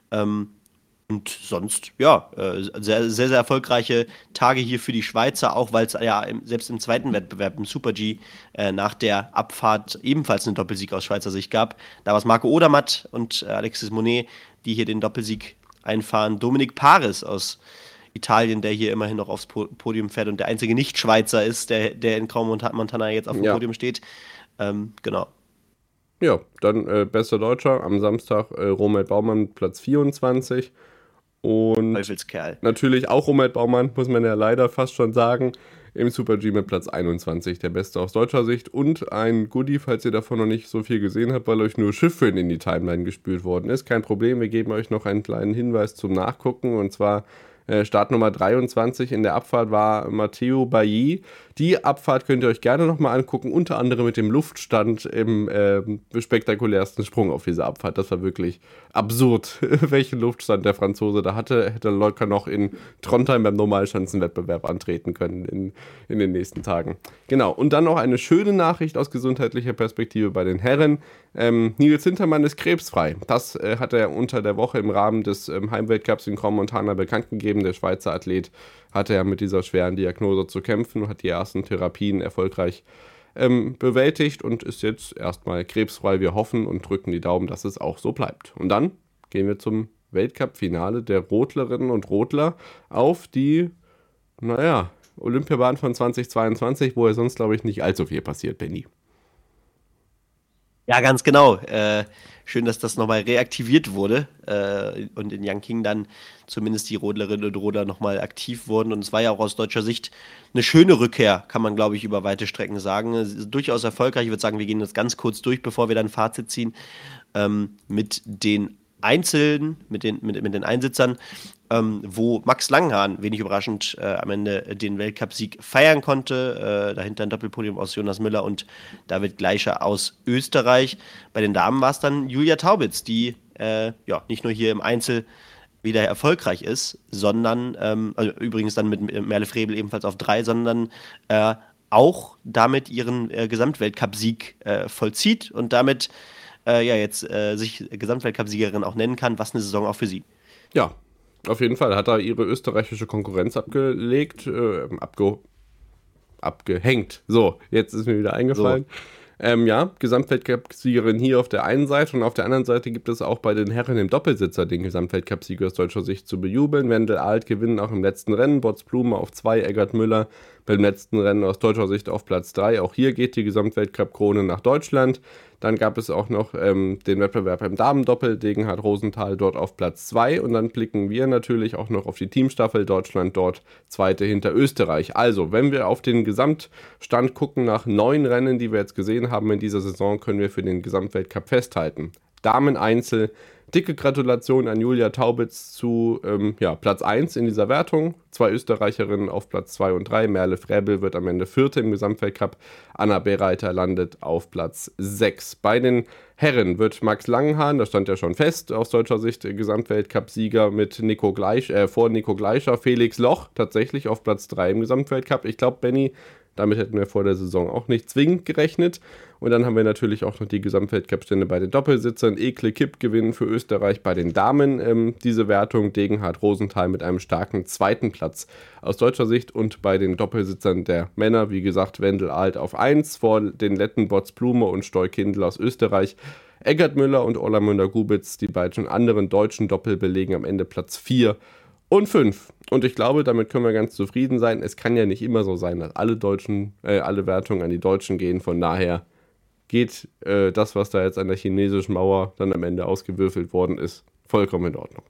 Und sonst, ja, sehr, sehr, sehr erfolgreiche Tage hier für die Schweizer, auch weil es ja selbst im zweiten Wettbewerb, im Super-G, nach der Abfahrt ebenfalls einen Doppelsieg aus Schweizer Sicht gab. Da war es Marco Odermatt und Alexis Monet, die hier den Doppelsieg einfahren. Dominic Paris aus Italien, der hier immerhin noch aufs Podium fährt und der einzige Nicht-Schweizer ist, der in Crans-Montana jetzt auf dem Podium steht. Genau. Ja, dann bester Deutscher am Samstag Romelt Baumann, Platz 24. Und Teufelskerl. Natürlich auch Romelt Baumann, muss man ja leider fast schon sagen, im Super-G mit Platz 21, der Beste aus deutscher Sicht. Und ein Goodie, falls ihr davon noch nicht so viel gesehen habt, weil euch nur Schiffrin in die Timeline gespült worden ist. Kein Problem, wir geben euch noch einen kleinen Hinweis zum Nachgucken. Und zwar Startnummer 23 in der Abfahrt war Matteo Bailly. Die Abfahrt könnt ihr euch gerne nochmal angucken, unter anderem mit dem Luftstand im spektakulärsten Sprung auf dieser Abfahrt. Das war wirklich absurd, welchen Luftstand der Franzose da hatte. Hätte locker noch in Trondheim beim Normalschanzenwettbewerb antreten können in den nächsten Tagen. Genau, und dann noch eine schöne Nachricht aus gesundheitlicher Perspektive bei den Herren. Nils Hintermann ist krebsfrei. Das hat er unter der Woche im Rahmen des Heimweltcups in Crans-Montana bekannt gegeben. Der Schweizer Athlet hatte ja mit dieser schweren Diagnose zu kämpfen und hat die ersten Therapien erfolgreich bewältigt und ist jetzt erstmal krebsfrei. Wir hoffen und drücken die Daumen, dass es auch so bleibt. Und dann gehen wir zum Weltcup-Finale der Rodlerinnen und Rodler auf die, Olympiabahn von 2022, wo ja sonst, glaube ich, nicht allzu viel passiert, Benny. Ja, ganz genau. Schön, dass das nochmal reaktiviert wurde und in Yanqing dann zumindest die Rodlerinnen und Rodler nochmal aktiv wurden. Und es war ja auch aus deutscher Sicht eine schöne Rückkehr, kann man, glaube ich, über weite Strecken sagen. Es ist durchaus erfolgreich. Ich würde sagen, wir gehen das ganz kurz durch, bevor wir dann ein Fazit ziehen. Mit den Einzelnen, mit den Einsitzern, wo Max Langenhahn, wenig überraschend, am Ende den Weltcupsieg feiern konnte. Dahinter ein Doppelpodium aus Jonas Müller und David Gleicher aus Österreich. Bei den Damen war es dann Julia Taubitz, die nicht nur hier im Einzel wieder erfolgreich ist, sondern, also übrigens dann mit Merle Frebel ebenfalls auf 3, sondern auch damit ihren Gesamtweltcupsieg vollzieht und damit jetzt sich Gesamtweltcup-Siegerin auch nennen kann. Was eine Saison auch für sie. Ja, auf jeden Fall hat er ihre österreichische Konkurrenz abgelegt, abgehängt. So, jetzt ist mir wieder eingefallen. So. Gesamtweltcup-Siegerin hier auf der einen Seite und auf der anderen Seite gibt es auch bei den Herren im Doppelsitzer den Gesamtweltcup-Sieger aus deutscher Sicht zu bejubeln. Wendel Alt gewinnen auch im letzten Rennen, Bots Blume auf 2, Eggert Müller beim letzten Rennen aus deutscher Sicht auf Platz 3. Auch hier geht die Gesamtweltcup-Krone nach Deutschland. Dann gab es auch noch den Wettbewerb im Damendoppel, Degenhard Rosenthal dort auf Platz 2 und dann blicken wir natürlich auch noch auf die Teamstaffel, Deutschland dort Zweite hinter Österreich. Also, wenn wir auf den Gesamtstand gucken nach 9 Rennen, die wir jetzt gesehen haben in dieser Saison, können wir für den Gesamtweltcup festhalten. Damen-Einzel, dicke Gratulation an Julia Taubitz zu Platz 1 in dieser Wertung. 2 Österreicherinnen auf Platz 2 und 3. Merle Fräbel wird am Ende 4. im Gesamtweltcup. Anna Bereiter landet auf Platz 6. Bei den Herren wird Max Langenhahn, das stand ja schon fest, aus deutscher Sicht Gesamtweltcup-Sieger mit vor Nico Gleicher. Felix Loch tatsächlich auf Platz 3 im Gesamtweltcup. Ich glaube, Benny, Damit hätten wir vor der Saison auch nicht zwingend gerechnet. Und dann haben wir natürlich auch noch die Gesamtweltcup-Stände bei den Doppelsitzern. Ekle Kipp gewinnen für Österreich bei den Damen diese Wertung. Degenhardt Rosenthal mit einem starken zweiten Platz aus deutscher Sicht. Und bei den Doppelsitzern der Männer, wie gesagt, Wendel Alt auf 1 vor den Letten Bots Blume und Stoy Kindl aus Österreich. Eggert Müller und Orlamünder Gubitz, die beiden anderen deutschen Doppel, belegen am Ende Platz 4 und 5. Und ich glaube, damit können wir ganz zufrieden sein. Es kann ja nicht immer so sein, dass alle Wertungen an die Deutschen gehen. Von daher geht das, was da jetzt an der chinesischen Mauer dann am Ende ausgewürfelt worden ist, vollkommen in Ordnung.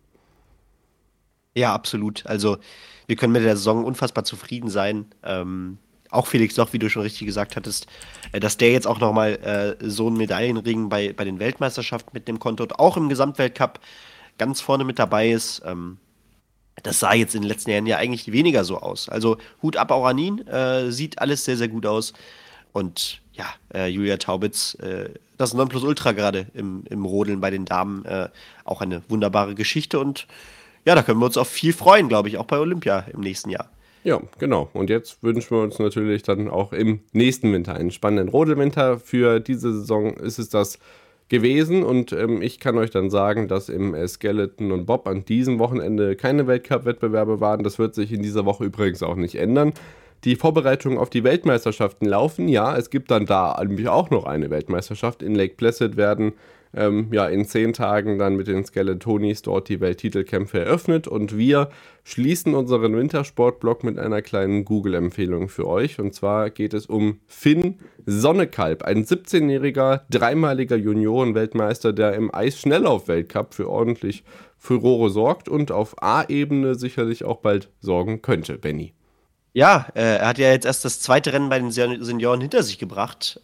Ja, absolut. Also wir können mit der Saison unfassbar zufrieden sein. Auch Felix Loch, wie du schon richtig gesagt hattest, dass der jetzt auch nochmal so einen Medaillenring bei den Weltmeisterschaften mit dem Konto und auch im Gesamtweltcup ganz vorne mit dabei ist. Das sah jetzt in den letzten Jahren ja eigentlich weniger so aus. Also Hut ab auch an ihn, sieht alles sehr, sehr gut aus. Und ja, Julia Taubitz, das Nonplusultra gerade im Rodeln bei den Damen, auch eine wunderbare Geschichte. Und ja, da können wir uns auf viel freuen, glaube ich, auch bei Olympia im nächsten Jahr. Ja, genau. Und jetzt wünschen wir uns natürlich dann auch im nächsten Winter einen spannenden Rodelwinter. Für diese Saison ist es das gewesen und ich kann euch dann sagen, dass im Skeleton und Bob an diesem Wochenende keine Weltcup-Wettbewerbe waren. Das wird sich in dieser Woche übrigens auch nicht ändern. Die Vorbereitungen auf die Weltmeisterschaften laufen. Ja, es gibt dann da auch noch eine Weltmeisterschaft. In Lake Placid werden in 10 Tagen dann mit den Skeletonis dort die Welttitelkämpfe eröffnet und wir schließen unseren Wintersportblock mit einer kleinen Google-Empfehlung für euch. Und zwar geht es um Finn Sonnekalb, ein 17-jähriger, dreimaliger Juniorenweltmeister, der im Eisschnelllauf-Weltcup für ordentlich Furore sorgt und auf A-Ebene sicherlich auch bald sorgen könnte, Benny. Ja, er hat ja jetzt erst das zweite Rennen bei den Senioren hinter sich gebracht.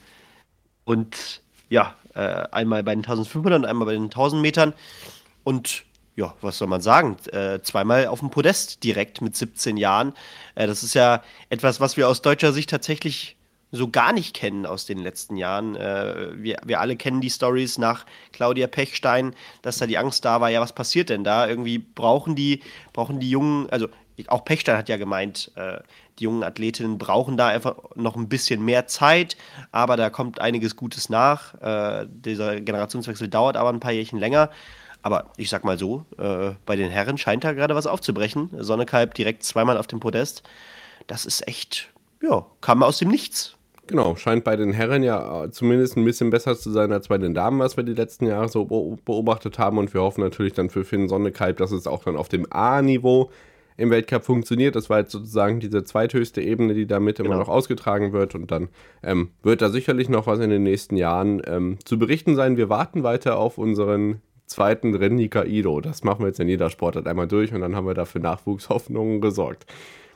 Und ja, einmal bei den 1500 und einmal bei den 1000 Metern. Und ja, was soll man sagen? Zweimal auf dem Podest direkt mit 17 Jahren. Das ist ja etwas, was wir aus deutscher Sicht tatsächlich so gar nicht kennen aus den letzten Jahren. Wir alle kennen die Stories nach Claudia Pechstein, dass da die Angst da war, ja, was passiert denn da? Irgendwie brauchen die Jungen, also auch Pechstein hat ja gemeint, die jungen Athletinnen brauchen da einfach noch ein bisschen mehr Zeit, aber da kommt einiges Gutes nach. Dieser Generationswechsel dauert aber ein paar Jährchen länger. Aber ich sag mal so, bei den Herren scheint da gerade was aufzubrechen. Sonnekalb direkt zweimal auf dem Podest. Das ist echt, ja, kam aus dem Nichts. Genau, scheint bei den Herren ja zumindest ein bisschen besser zu sein als bei den Damen, was wir die letzten Jahre so beobachtet haben. Und wir hoffen natürlich dann für Finn Sonnekalb, dass es auch dann auf dem A-Niveau im Weltcup funktioniert. Das war jetzt sozusagen diese zweithöchste Ebene, die damit immer noch ausgetragen wird. Und dann wird da sicherlich noch was in den nächsten Jahren zu berichten sein. Wir warten weiter auf unseren zweiten Ren Nikaido. Das machen wir jetzt in jeder Sportart einmal durch und dann haben wir dafür Nachwuchshoffnungen gesorgt.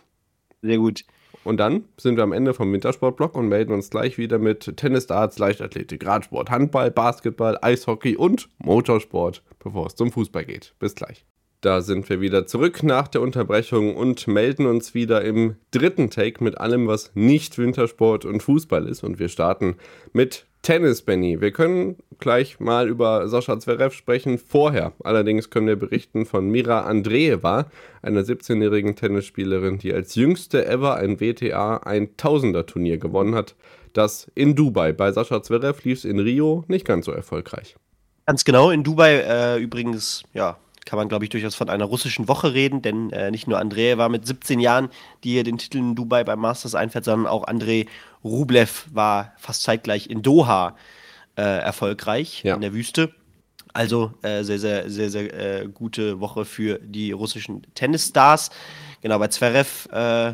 Sehr gut. Und dann sind wir am Ende vom Wintersportblock und melden uns gleich wieder mit Tennis, Darts, Leichtathletik, Radsport, Handball, Basketball, Eishockey und Motorsport, bevor es zum Fußball geht. Bis gleich. Da sind wir wieder zurück nach der Unterbrechung und melden uns wieder im dritten Take mit allem, was nicht Wintersport und Fußball ist. Und wir starten mit Tennis, Benny. Wir können gleich mal über Sascha Zverev sprechen. Vorher allerdings können wir berichten von Mira Andreeva, einer 17-jährigen Tennisspielerin, die als jüngste ever ein WTA 1000er Turnier gewonnen hat. Das in Dubai. Bei Sascha Zverev lief es in Rio nicht ganz so erfolgreich. Ganz genau, in Dubai übrigens, ja, kann man, glaube ich, durchaus von einer russischen Woche reden, denn nicht nur Andreeva mit 17 Jahren, die hier den Titel in Dubai beim Masters einfährt, sondern auch Andrei Rublev war fast zeitgleich in Doha erfolgreich, in der Wüste. Also sehr, sehr, sehr, sehr gute Woche für die russischen Tennisstars. Genau, bei Zverev,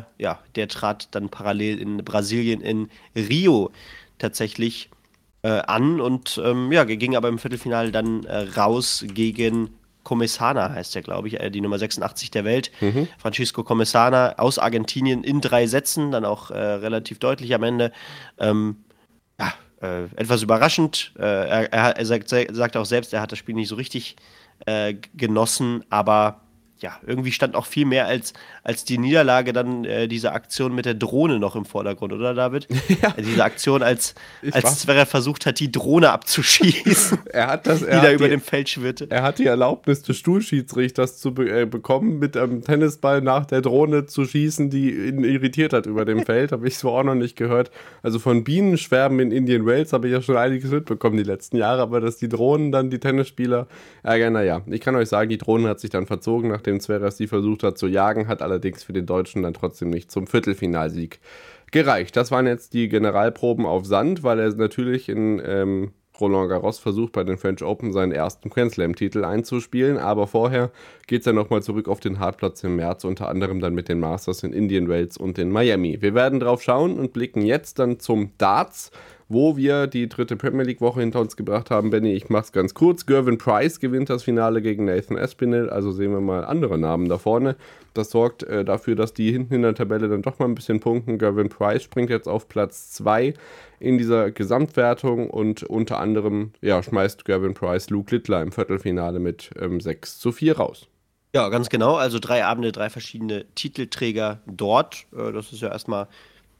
der trat dann parallel in Brasilien in Rio tatsächlich an und ging aber im Viertelfinale dann raus gegen Começana, heißt er, glaube ich, die Nummer 86 der Welt. Francisco Começana aus Argentinien in 3 Sätzen, dann auch relativ deutlich am Ende. Etwas überraschend. Er sagt auch selbst, er hat das Spiel nicht so richtig genossen, aber irgendwie stand auch viel mehr als die Niederlage dann diese Aktion mit der Drohne noch im Vordergrund, oder David? Ja. Diese Aktion, als Zverev versucht hat, die Drohne abzuschießen, die da über dem Feld schwirrte. Er hat die Erlaubnis des Stuhlschiedsrichters zu bekommen, mit einem Tennisball nach der Drohne zu schießen, die ihn irritiert hat über dem Feld. Habe ich so auch noch nicht gehört. Also von Bienenschwärmen in Indian Wells habe ich ja schon einiges mitbekommen die letzten Jahre, aber dass die Drohnen dann die Tennisspieler ärgern, naja. Ich kann euch sagen, die Drohne hat sich dann verzogen, nachdem Zverev sie versucht hat zu jagen, hat allerdings für den Deutschen dann trotzdem nicht zum Viertelfinalsieg gereicht. Das waren jetzt die Generalproben auf Sand, weil er natürlich in Roland Garros versucht, bei den French Open seinen ersten Grand Slam-Titel einzuspielen, aber vorher geht es ja nochmal zurück auf den Hartplatz im März, unter anderem dann mit den Masters in Indian Wells und in Miami. Wir werden drauf schauen und blicken jetzt dann zum Darts, wo wir die 3. Premier League-Woche hinter uns gebracht haben. Benny, ich mach's ganz kurz. Gervin Price gewinnt das Finale gegen Nathan Aspinall, also sehen wir mal andere Namen da vorne. Das sorgt dafür, dass die hinten in der Tabelle dann doch mal ein bisschen punkten. Gervin Price springt jetzt auf Platz 2 in dieser Gesamtwertung und unter anderem schmeißt Gervin Price Luke Littler im Viertelfinale mit 6:4 raus. Ja, ganz genau. Also 3 Abende, 3 verschiedene Titelträger dort. Das ist ja erstmal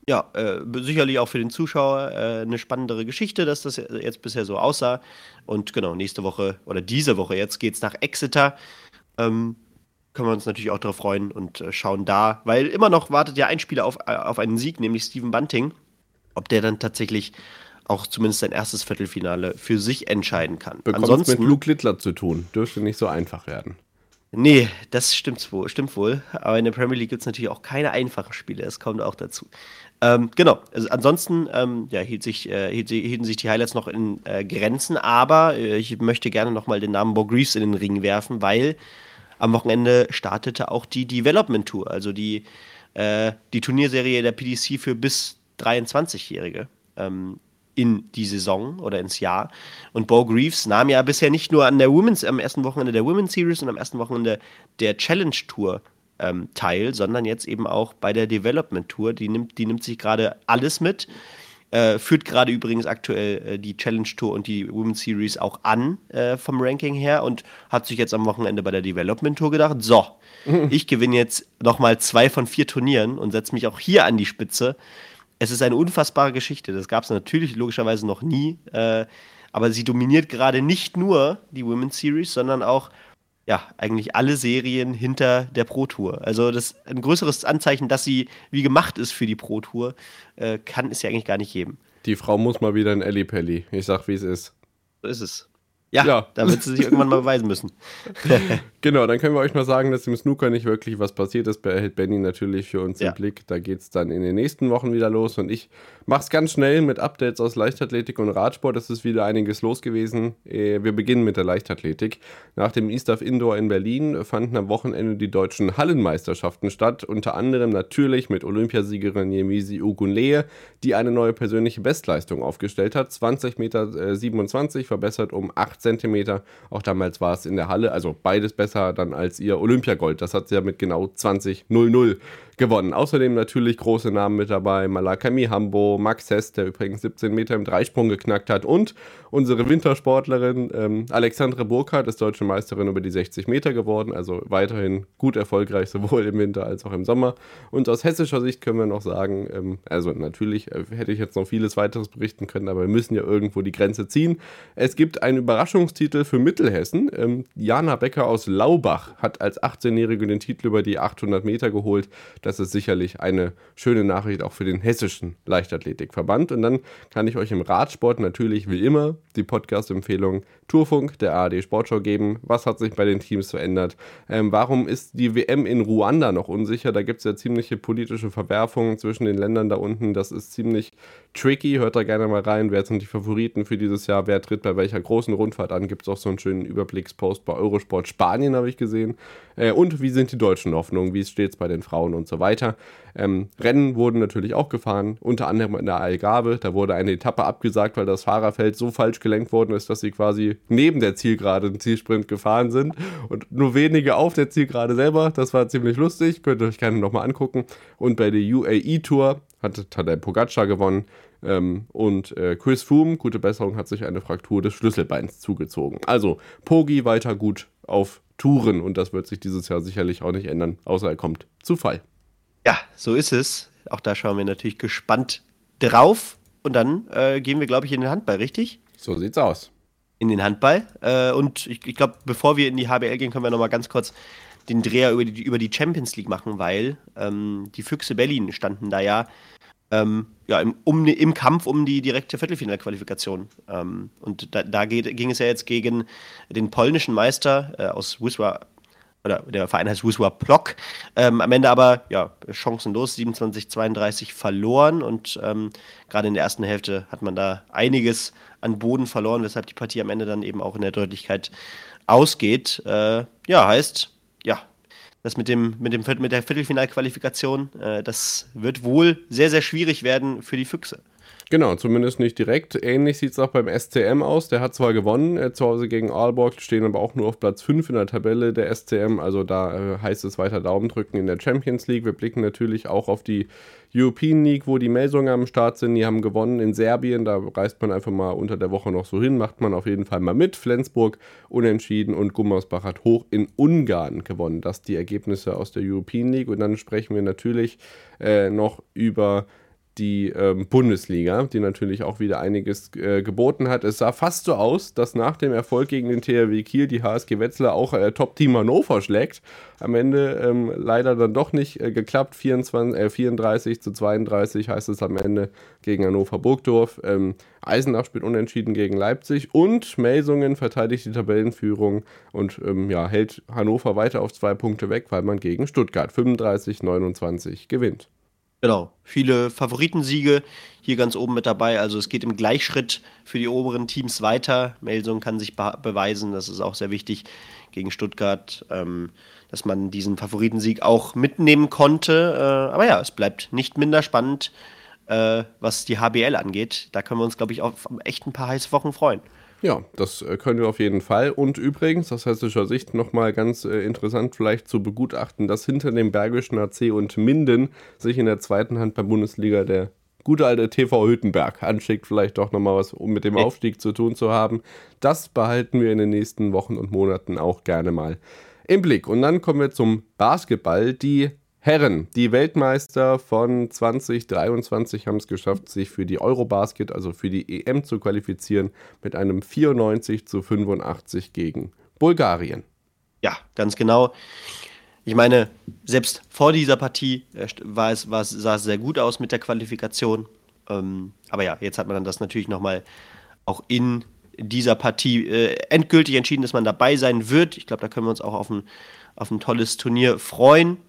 sicherlich auch für den Zuschauer eine spannendere Geschichte, dass das jetzt bisher so aussah. Und genau, nächste Woche oder diese Woche jetzt geht's nach Exeter. Können wir uns natürlich auch darauf freuen und schauen da, weil immer noch wartet ja ein Spieler auf einen Sieg, nämlich Stephen Bunting, ob der dann tatsächlich auch zumindest sein erstes Viertelfinale für sich entscheiden kann. Bekommt mit Luke Littler zu tun, dürfte nicht so einfach werden. Nee, das stimmt wohl. Aber in der Premier League gibt es natürlich auch keine einfachen Spiele, das kommt auch dazu. Genau, also ansonsten hielten sich die Highlights noch in Grenzen, aber ich möchte gerne nochmal den Namen Bo Greaves in den Ring werfen, weil am Wochenende startete auch die Development Tour, also die Turnierserie der PDC für bis 23-Jährige in die Saison oder ins Jahr. Und Bo Greaves nahm ja bisher nicht nur am ersten Wochenende der Women's Series und am ersten Wochenende der Challenge Tour teil, sondern jetzt eben auch bei der Development Tour. Die nimmt sich gerade alles mit. Führt gerade übrigens aktuell die Challenge Tour und die Women's Series auch an vom Ranking her und hat sich jetzt am Wochenende bei der Development Tour gedacht, so, ich gewinne jetzt nochmal 2 von 4 Turnieren und setze mich auch hier an die Spitze. Es ist eine unfassbare Geschichte. Das gab es natürlich logischerweise noch nie. Aber sie dominiert gerade nicht nur die Women's Series, sondern auch eigentlich alle Serien hinter der Pro Tour. Also das ein größeres Anzeichen, dass sie wie gemacht ist für die Pro Tour, kann es ja eigentlich gar nicht geben. Die Frau muss mal wieder ein Ellipelli. Ich sag, wie es ist. So ist es. Ja, da wird sie sich irgendwann mal beweisen müssen. Genau, dann können wir euch noch sagen, dass im Snooker nicht wirklich was passiert ist. Behält Benny natürlich für uns im Blick. Da geht es dann in den nächsten Wochen wieder los. Und ich mache es ganz schnell mit Updates aus Leichtathletik und Radsport. Es ist wieder einiges los gewesen. Wir beginnen mit der Leichtathletik. Nach dem ISTAF Indoor in Berlin fanden am Wochenende die deutschen Hallenmeisterschaften statt. Unter anderem natürlich mit Olympiasiegerin Yemisi Ogunleye, die eine neue persönliche Bestleistung aufgestellt hat. 20,27 Meter, verbessert um 8 Zentimeter. Auch damals war es in der Halle, also beides besser dann als ihr Olympiagold. Das hat sie ja mit genau 20,00 gewonnen. Außerdem natürlich große Namen mit dabei. Malaka Mihambo, Max Hess, der übrigens 17 Meter im Dreisprung geknackt hat, und unsere Wintersportlerin Alexandra Burkhardt ist deutsche Meisterin über die 60 Meter geworden, also weiterhin gut erfolgreich, sowohl im Winter als auch im Sommer. Und aus hessischer Sicht können wir noch sagen, also natürlich hätte ich jetzt noch vieles weiteres berichten können, aber wir müssen ja irgendwo die Grenze ziehen. Es gibt einen Überraschungstitel für Mittelhessen. Jana Becker aus Laubach hat als 18-Jährige den Titel über die 800 Meter geholt. Das ist sicherlich eine schöne Nachricht auch für den hessischen Leichtathletikverband. Und dann kann ich euch im Radsport natürlich wie immer die Podcast-Empfehlung Tourfunk der ARD Sportschau geben. Was hat sich bei den Teams verändert? Warum ist die WM in Ruanda noch unsicher? Da gibt es ja ziemliche politische Verwerfungen zwischen den Ländern da unten. Das ist ziemlich tricky. Hört da gerne mal rein. Wer sind die Favoriten für dieses Jahr? Wer tritt bei welcher großen Rundfahrt an? Gibt es auch so einen schönen Überblickspost bei Eurosport Spanien, habe ich gesehen. Und wie sind die deutschen Hoffnungen? Wie steht es bei den Frauen und so weiter? Rennen wurden natürlich auch gefahren, unter anderem in der Algarve. Da wurde eine Etappe abgesagt, weil das Fahrerfeld so falsch gelenkt worden ist, dass sie quasi neben der Zielgerade den Zielsprint gefahren sind und nur wenige auf der Zielgerade selber. Das war ziemlich lustig, könnt ihr euch gerne nochmal angucken. Und bei der UAE Tour hat Tadej Pogacar gewonnen. Und Chris Froome, gute Besserung, hat sich eine Fraktur des Schlüsselbeins zugezogen. Also Pogi weiter gut auf Touren und das wird sich dieses Jahr sicherlich auch nicht ändern, außer er kommt zu Fall. Ja, so ist es. Auch da schauen wir natürlich gespannt drauf. Und dann gehen wir, glaube ich, in den Handball, richtig? So sieht's aus. In den Handball. Und ich glaube, bevor wir in die HBL gehen, können wir nochmal ganz kurz den Dreher über die Champions League machen, weil die Füchse Berlin standen da ja im Kampf um die direkte Viertelfinalqualifikation. Und da ging es ja jetzt gegen den polnischen Meister aus Wisła, oder der Verein heißt Wisła Płock. Am Ende aber chancenlos, 27-32 verloren und gerade in der ersten Hälfte hat man da einiges an Boden verloren, weshalb die Partie am Ende dann eben auch in der Deutlichkeit ausgeht. Heißt, das mit der Viertelfinalqualifikation, das wird wohl sehr, sehr schwierig werden für die Füchse. Genau, zumindest nicht direkt. Ähnlich sieht es auch beim SCM aus. Der hat zwar gewonnen, zu Hause gegen Aalborg, stehen aber auch nur auf Platz 5 in der Tabelle der SCM. Also da heißt es weiter Daumen drücken in der Champions League. Wir blicken natürlich auch auf die European League, wo die Melsungen am Start sind. Die haben gewonnen in Serbien. Da reist man einfach mal unter der Woche noch so hin. Macht man auf jeden Fall mal mit. Flensburg unentschieden und Gummersbach hat hoch in Ungarn gewonnen. Das die Ergebnisse aus der European League. Und dann sprechen wir natürlich noch über die Bundesliga, die natürlich auch wieder einiges geboten hat. Es sah fast so aus, dass nach dem Erfolg gegen den THW Kiel die HSG Wetzlar auch Top-Team Hannover schlägt. Am Ende leider dann doch nicht geklappt. 34-32 heißt es am Ende gegen Hannover Burgdorf. Eisenach spielt unentschieden gegen Leipzig und Melsungen verteidigt die Tabellenführung und hält Hannover weiter auf 2 Punkte weg, weil man gegen Stuttgart 35-29 gewinnt. Genau, viele Favoritensiege hier ganz oben mit dabei. Also es geht im Gleichschritt für die oberen Teams weiter. Melsungen kann sich beweisen, das ist auch sehr wichtig gegen Stuttgart, dass man diesen Favoritensieg auch mitnehmen konnte. Aber ja, es bleibt nicht minder spannend, was die HBL angeht. Da können wir uns, glaube ich, auf echt ein paar heiße Wochen freuen. Ja, das können wir auf jeden Fall. Und übrigens, aus hessischer Sicht nochmal ganz interessant vielleicht zu begutachten, dass hinter dem Bergischen HC und Minden sich in der zweiten Handball-Bundesliga der gute alte TV Hüttenberg anschickt, vielleicht doch nochmal was, um mit dem Aufstieg zu tun zu haben. Das behalten wir in den nächsten Wochen und Monaten auch gerne mal im Blick. Und dann kommen wir zum Basketball. Die Herren, die Weltmeister von 2023 haben es geschafft, sich für die Eurobasket, also für die EM zu qualifizieren, mit einem 94-85 gegen Bulgarien. Ja, ganz genau. Ich meine, selbst vor dieser Partie sah es sehr gut aus mit der Qualifikation. Aber ja, jetzt hat man dann das natürlich nochmal auch in dieser Partie endgültig entschieden, dass man dabei sein wird. Ich glaube, da können wir uns auch auf ein tolles Turnier freuen.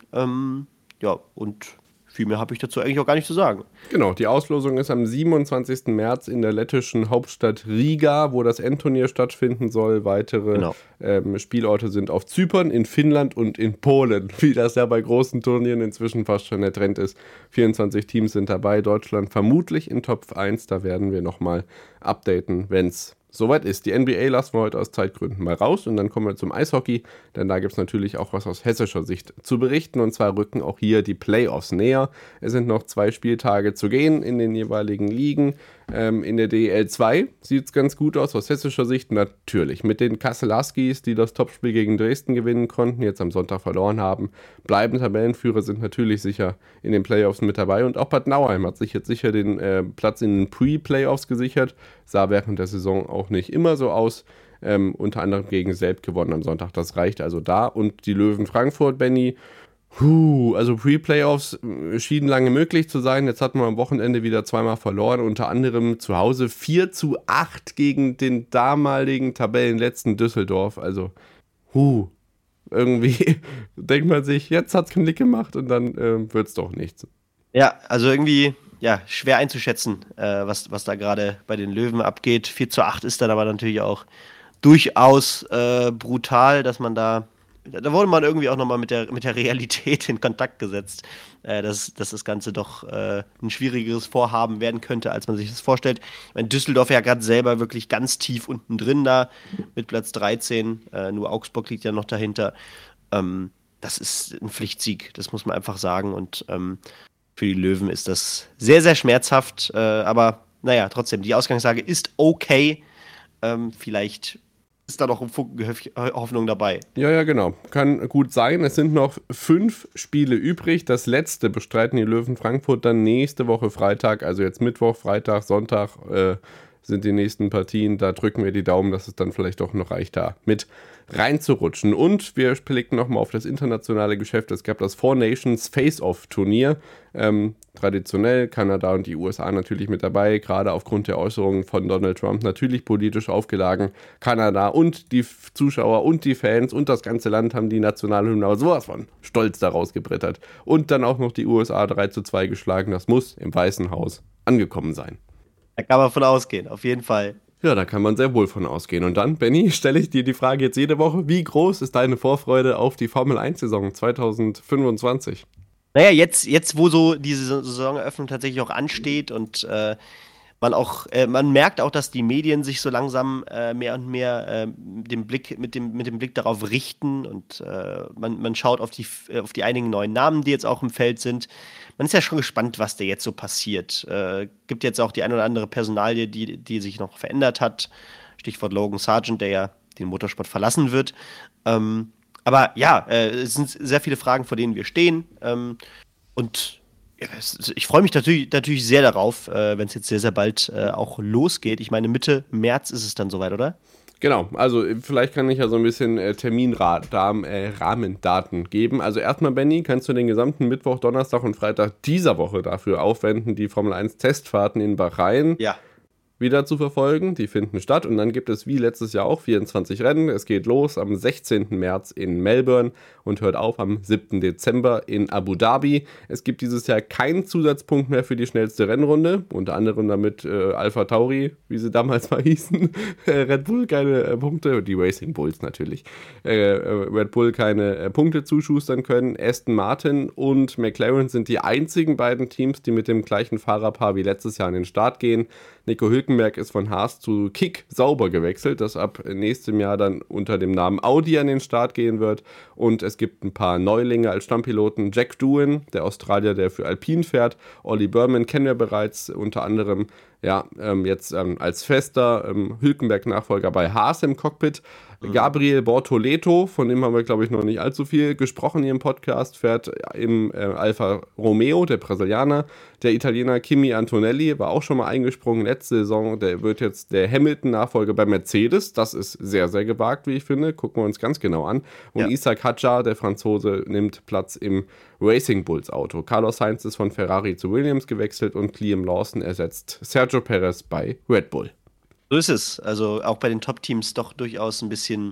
Und viel mehr habe ich dazu eigentlich auch gar nicht zu sagen. Genau, die Auslosung ist am 27. März in der lettischen Hauptstadt Riga, wo das Endturnier stattfinden soll. Weitere Spielorte sind auf Zypern, in Finnland und in Polen, wie das ja bei großen Turnieren inzwischen fast schon der Trend ist. 24 Teams sind dabei, Deutschland vermutlich in Top 1. Da werden wir nochmal updaten, wenn es soweit ist. Die NBA lassen wir heute aus Zeitgründen mal raus und dann kommen wir zum Eishockey, denn da gibt es natürlich auch was aus hessischer Sicht zu berichten und zwar rücken auch hier die Playoffs näher. Es sind noch 2 Spieltage zu gehen in den jeweiligen Ligen. In der DEL 2 sieht es ganz gut aus hessischer Sicht natürlich. Mit den Kassel Huskies, die das Topspiel gegen Dresden gewinnen konnten, jetzt am Sonntag verloren haben, bleiben Tabellenführer, sind natürlich sicher in den Playoffs mit dabei und auch Bad Nauheim hat sich jetzt sicher den Platz in den Pre-Playoffs gesichert. Sah während der Saison auch nicht immer so aus. Unter anderem gegen Selb gewonnen am Sonntag, das reicht also da. Und die Löwen Frankfurt, Benny, also Pre-Playoffs schienen lange möglich zu sein. Jetzt hat man am Wochenende wieder 2-mal verloren, unter anderem zu Hause 4-8 gegen den damaligen Tabellenletzten Düsseldorf. Also, irgendwie denkt man sich, jetzt hat's Knick gemacht und dann wird's doch nichts. Ja, also irgendwie schwer einzuschätzen, was da gerade bei den Löwen abgeht. 4-8 ist dann aber natürlich auch durchaus brutal, dass man da wurde man irgendwie auch nochmal mit der Realität in Kontakt gesetzt, dass das Ganze doch ein schwierigeres Vorhaben werden könnte, als man sich das vorstellt. Ich meine, Düsseldorf ja gerade selber wirklich ganz tief unten drin da mit Platz 13, nur Augsburg liegt ja noch dahinter. Das ist ein Pflichtsieg, das muss man einfach sagen und für die Löwen ist das sehr, sehr schmerzhaft, aber naja, trotzdem, die Ausgangslage ist okay. Vielleicht ist da noch ein Funken Hoffnung dabei. Ja, genau. Kann gut sein. Es sind noch 5 Spiele übrig. Das letzte bestreiten die Löwen Frankfurt dann nächste Woche Freitag. Also jetzt Mittwoch, Freitag, Sonntag sind die nächsten Partien. Da drücken wir die Daumen, dass es dann vielleicht doch noch reicht, da mit reinzurutschen. Und wir blicken nochmal auf das internationale Geschäft. Es gab das Four Nations Face-Off-Turnier. Traditionell Kanada und die USA natürlich mit dabei, gerade aufgrund der Äußerungen von Donald Trump natürlich politisch aufgeladen. Kanada und die Zuschauer und die Fans und das ganze Land haben die Nationalhymne aber sowas von stolz daraus gebrittert. Und dann auch noch die USA 3:2 geschlagen. Das muss im Weißen Haus angekommen sein. Da kann man von ausgehen, auf jeden Fall. Ja, da kann man sehr wohl von ausgehen. Und dann, Benny, stelle ich dir die Frage jetzt jede Woche, wie groß ist deine Vorfreude auf die Formel-1-Saison 2025? Naja, jetzt wo so diese Saisoneröffnung tatsächlich auch ansteht und man merkt auch, dass die Medien sich so langsam mehr und mehr mit dem Blick darauf richten und man schaut auf die einigen neuen Namen, die jetzt auch im Feld sind. Man ist ja schon gespannt, was da jetzt so passiert. Gibt jetzt auch die ein oder andere Personalie, die sich noch verändert hat. Stichwort Logan Sargent, der ja den Motorsport verlassen wird. Aber ja, es sind sehr viele Fragen, vor denen wir stehen. Und ja, ich freue mich natürlich sehr darauf, wenn es jetzt sehr, sehr bald auch losgeht. Ich meine, Mitte März ist es dann soweit, oder? Genau, also vielleicht kann ich ja so ein bisschen Rahmendaten geben. Also erstmal, Benny, kannst du den gesamten Mittwoch, Donnerstag und Freitag dieser Woche dafür aufwenden, die Formel 1 Testfahrten in Bahrain wieder zu verfolgen. Die finden statt und dann gibt es wie letztes Jahr auch 24 Rennen. Es geht los am 16. März in Melbourne und hört auf am 7. Dezember in Abu Dhabi. Es gibt dieses Jahr keinen Zusatzpunkt mehr für die schnellste Rennrunde, unter anderem damit Alpha Tauri, wie sie damals mal hießen, Red Bull keine Punkte, die Racing Bulls natürlich, Red Bull keine Punkte zuschustern können. Aston Martin und McLaren sind die einzigen beiden Teams, die mit dem gleichen Fahrerpaar wie letztes Jahr an den Start gehen. Nico Hülkenberg ist von Haas zu Kick sauber gewechselt, das ab nächstem Jahr dann unter dem Namen Audi an den Start gehen wird. Und es gibt ein paar Neulinge als Stammpiloten. Jack Doohan, der Australier, der für Alpine fährt. Ollie Berman kennen wir bereits, unter anderem jetzt als fester Hülkenberg-Nachfolger bei Haas im Cockpit. Gabriel Bortoleto, von dem haben wir, glaube ich, noch nicht allzu viel gesprochen hier im Podcast, fährt im Alfa Romeo, der Brasilianer. Der Italiener Kimi Antonelli war auch schon mal eingesprungen letzte Saison. Der wird jetzt der Hamilton-Nachfolger bei Mercedes. Das ist sehr, sehr gewagt, wie ich finde. Gucken wir uns ganz genau an. Und Isaac Hadjar, der Franzose, nimmt Platz im Racing Bulls Auto. Carlos Sainz ist von Ferrari zu Williams gewechselt und Liam Lawson ersetzt Sergio Perez bei Red Bull. So ist es. Also auch bei den Top-Teams doch durchaus ein bisschen,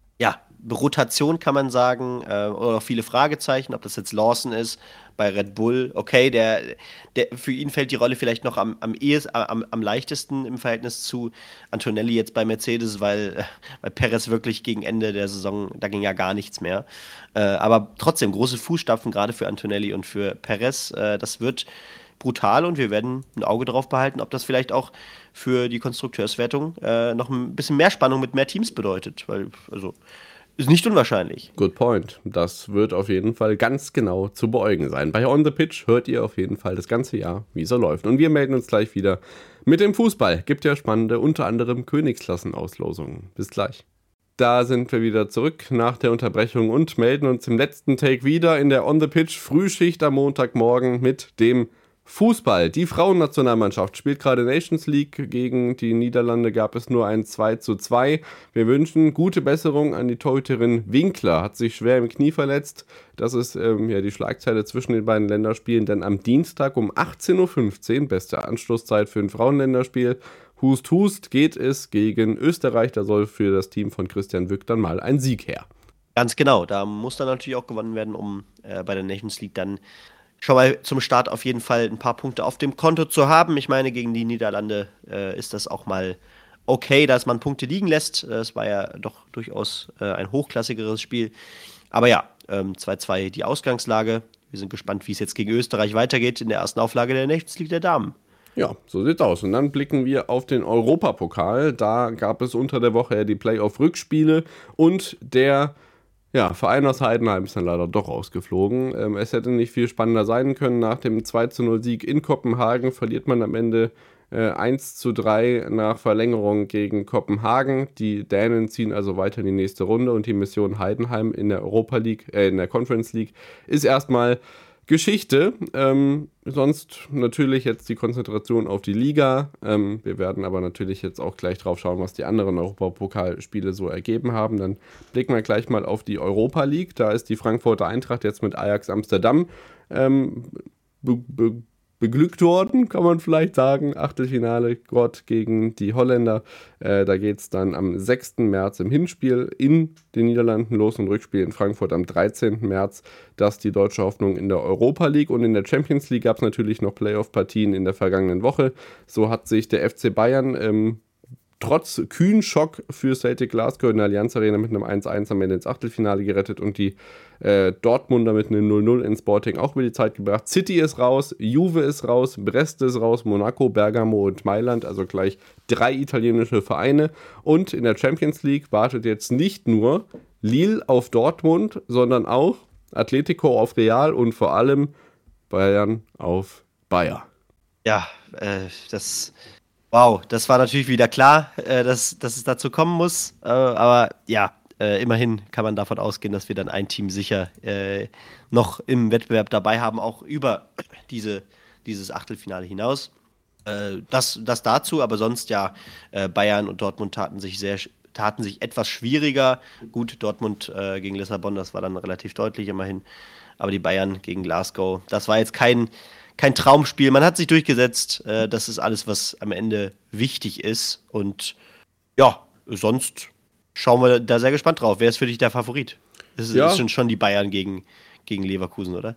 Rotation kann man sagen, oder auch viele Fragezeichen, ob das jetzt Lawson ist bei Red Bull. Okay, der für ihn fällt die Rolle vielleicht noch am leichtesten im Verhältnis zu Antonelli jetzt bei Mercedes, weil Perez wirklich gegen Ende der Saison, da ging ja gar nichts mehr. Aber trotzdem große Fußstapfen gerade für Antonelli und für Perez. Das wird brutal und wir werden ein Auge drauf behalten, ob das vielleicht auch für die Konstrukteurswertung noch ein bisschen mehr Spannung mit mehr Teams bedeutet, weil, also, ist nicht unwahrscheinlich. Good point. Das wird auf jeden Fall ganz genau zu beäugen sein. Bei On the Pitch hört ihr auf jeden Fall das ganze Jahr, wie es so läuft. Und wir melden uns gleich wieder mit dem Fußball. Gibt ja spannende, unter anderem Königsklassenauslosungen. Bis gleich. Da sind wir wieder zurück nach der Unterbrechung und melden uns im letzten Take wieder in der On the Pitch Frühschicht am Montagmorgen mit dem Fußball. Die Frauennationalmannschaft spielt gerade Nations League. Gegen die Niederlande gab es nur ein 2:2. Wir wünschen gute Besserung an die Torhüterin Winkler. Hat sich schwer im Knie verletzt. Das ist die Schlagzeile zwischen den beiden Länderspielen. Denn am Dienstag um 18:15 Uhr, beste Anschlusszeit für ein Frauenländerspiel, Hust, Hust, geht es gegen Österreich. Da soll für das Team von Christian Wück dann mal ein Sieg her. Ganz genau. Da muss dann natürlich auch gewonnen werden, um bei der Nations League dann schon mal zum Start auf jeden Fall ein paar Punkte auf dem Konto zu haben. Ich meine, gegen die Niederlande ist das auch mal okay, dass man Punkte liegen lässt. Es war ja doch durchaus ein hochklassigeres Spiel. Aber ja, 2:2 die Ausgangslage. Wir sind gespannt, wie es jetzt gegen Österreich weitergeht in der ersten Auflage der Nations League der Damen. Ja, so sieht's aus. Und dann blicken wir auf den Europapokal. Da gab es unter der Woche die Playoff-Rückspiele und der Verein aus Heidenheim ist dann leider doch rausgeflogen. Es hätte nicht viel spannender sein können. Nach dem 2:0 Sieg in Kopenhagen verliert man am Ende 1:3 nach Verlängerung gegen Kopenhagen. Die Dänen ziehen also weiter in die nächste Runde und die Mission Heidenheim in der in der Conference League ist erstmal Geschichte. Sonst natürlich jetzt die Konzentration auf die Liga. Wir werden aber natürlich jetzt auch gleich drauf schauen, was die anderen Europapokalspiele so ergeben haben. Dann blicken wir gleich mal auf die Europa League. Da ist die Frankfurter Eintracht jetzt mit Ajax Amsterdam beglückt worden, kann man vielleicht sagen. Achtelfinale Gott gegen die Holländer. Da geht es dann am 6. März im Hinspiel in den Niederlanden los und Rückspiel in Frankfurt am 13. März. Das ist die deutsche Hoffnung in der Europa League. Und in der Champions League gab es natürlich noch Playoff-Partien in der vergangenen Woche. So hat sich der FC Bayern trotz kühnen Schock für Celtic Glasgow in der Allianz Arena mit einem 1:1 am Ende ins Achtelfinale gerettet und die Dortmunder mit einem 0:0 in Sporting auch über die Zeit gebracht. City ist raus, Juve ist raus, Brest ist raus, Monaco, Bergamo und Mailand, also gleich 3 italienische Vereine. Und in der Champions League wartet jetzt nicht nur Lille auf Dortmund, sondern auch Atletico auf Real und vor allem Bayern auf Bayer. Ja, das war natürlich wieder klar, dass es dazu kommen muss. Aber ja, immerhin kann man davon ausgehen, dass wir dann ein Team sicher noch im Wettbewerb dabei haben, auch über dieses Achtelfinale hinaus. Das dazu, aber sonst ja, Bayern und Dortmund taten sich etwas schwieriger. Gut, Dortmund gegen Lissabon, das war dann relativ deutlich immerhin. Aber die Bayern gegen Glasgow, das war jetzt kein Traumspiel. Man hat sich durchgesetzt. Das ist alles, was am Ende wichtig ist. Und ja, sonst schauen wir da sehr gespannt drauf. Wer ist für dich der Favorit? Das ist schon die Bayern gegen Leverkusen, oder?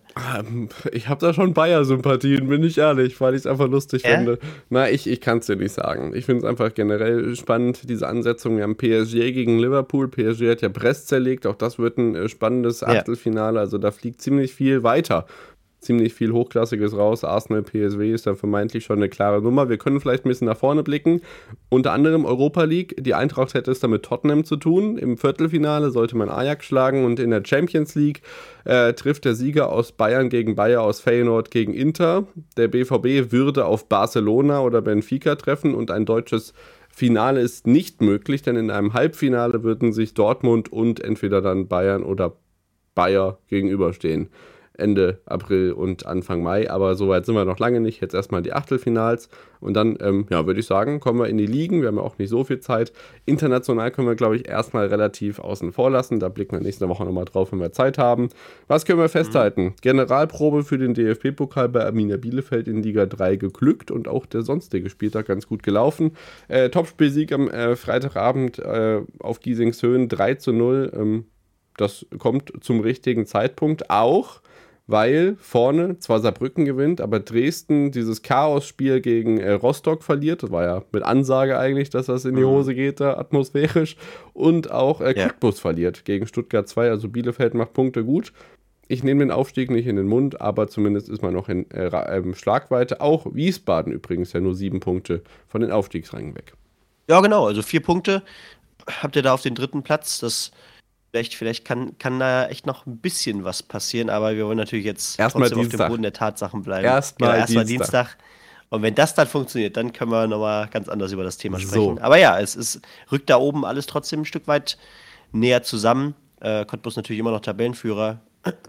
Ich habe da schon Bayer-Sympathien, bin ich ehrlich, weil ich es einfach lustig finde. Na, ich kann es dir nicht sagen. Ich finde es einfach generell spannend, diese Ansetzung. Wir haben PSG gegen Liverpool. PSG hat ja Brest zerlegt. Auch das wird ein spannendes Achtelfinale. Also da fliegt ziemlich viel weiter. Ziemlich viel Hochklassiges raus. Arsenal, PSV ist da vermeintlich schon eine klare Nummer. Wir können vielleicht ein bisschen nach vorne blicken. Unter anderem Europa League. Die Eintracht hätte es da mit Tottenham zu tun. Im Viertelfinale sollte man Ajax schlagen. Und in der Champions League trifft der Sieger aus Bayern gegen Bayer, aus Feyenoord gegen Inter. Der BVB würde auf Barcelona oder Benfica treffen. Und ein deutsches Finale ist nicht möglich, denn in einem Halbfinale würden sich Dortmund und entweder dann Bayern oder Bayer gegenüberstehen. Ende April und Anfang Mai, aber soweit sind wir noch lange nicht. Jetzt erstmal die Achtelfinals und dann, würde ich sagen, kommen wir in die Ligen. Wir haben ja auch nicht so viel Zeit. International können wir, glaube ich, erstmal relativ außen vor lassen. Da blicken wir nächste Woche nochmal drauf, wenn wir Zeit haben. Was können wir festhalten? Generalprobe für den DFB-Pokal bei Arminia Bielefeld in Liga 3 geglückt und auch der sonstige Spieltag ganz gut gelaufen. Topspielsieg am Freitagabend auf Giesingshöhen 3:0. Das kommt zum richtigen Zeitpunkt auch, weil vorne zwar Saarbrücken gewinnt, aber Dresden dieses Chaos-Spiel gegen Rostock verliert. Das war ja mit Ansage eigentlich, dass das in die Hose geht, da atmosphärisch. Und auch Cottbus verliert gegen Stuttgart 2. Also Bielefeld macht Punkte gut. Ich nehme den Aufstieg nicht in den Mund, aber zumindest ist man noch in Schlagweite. Auch Wiesbaden übrigens ja nur 7 Punkte von den Aufstiegsrängen weg. Ja, genau. Also 4 Punkte habt ihr da auf den 3. Platz. Vielleicht kann da echt noch ein bisschen was passieren, aber wir wollen natürlich jetzt trotzdem auf dem Boden der Tatsachen bleiben. Erstmal Dienstag. Und wenn das dann funktioniert, dann können wir nochmal ganz anders über das Thema sprechen. Aber ja, rückt da oben alles trotzdem ein Stück weit näher zusammen. Cottbus natürlich immer noch Tabellenführer.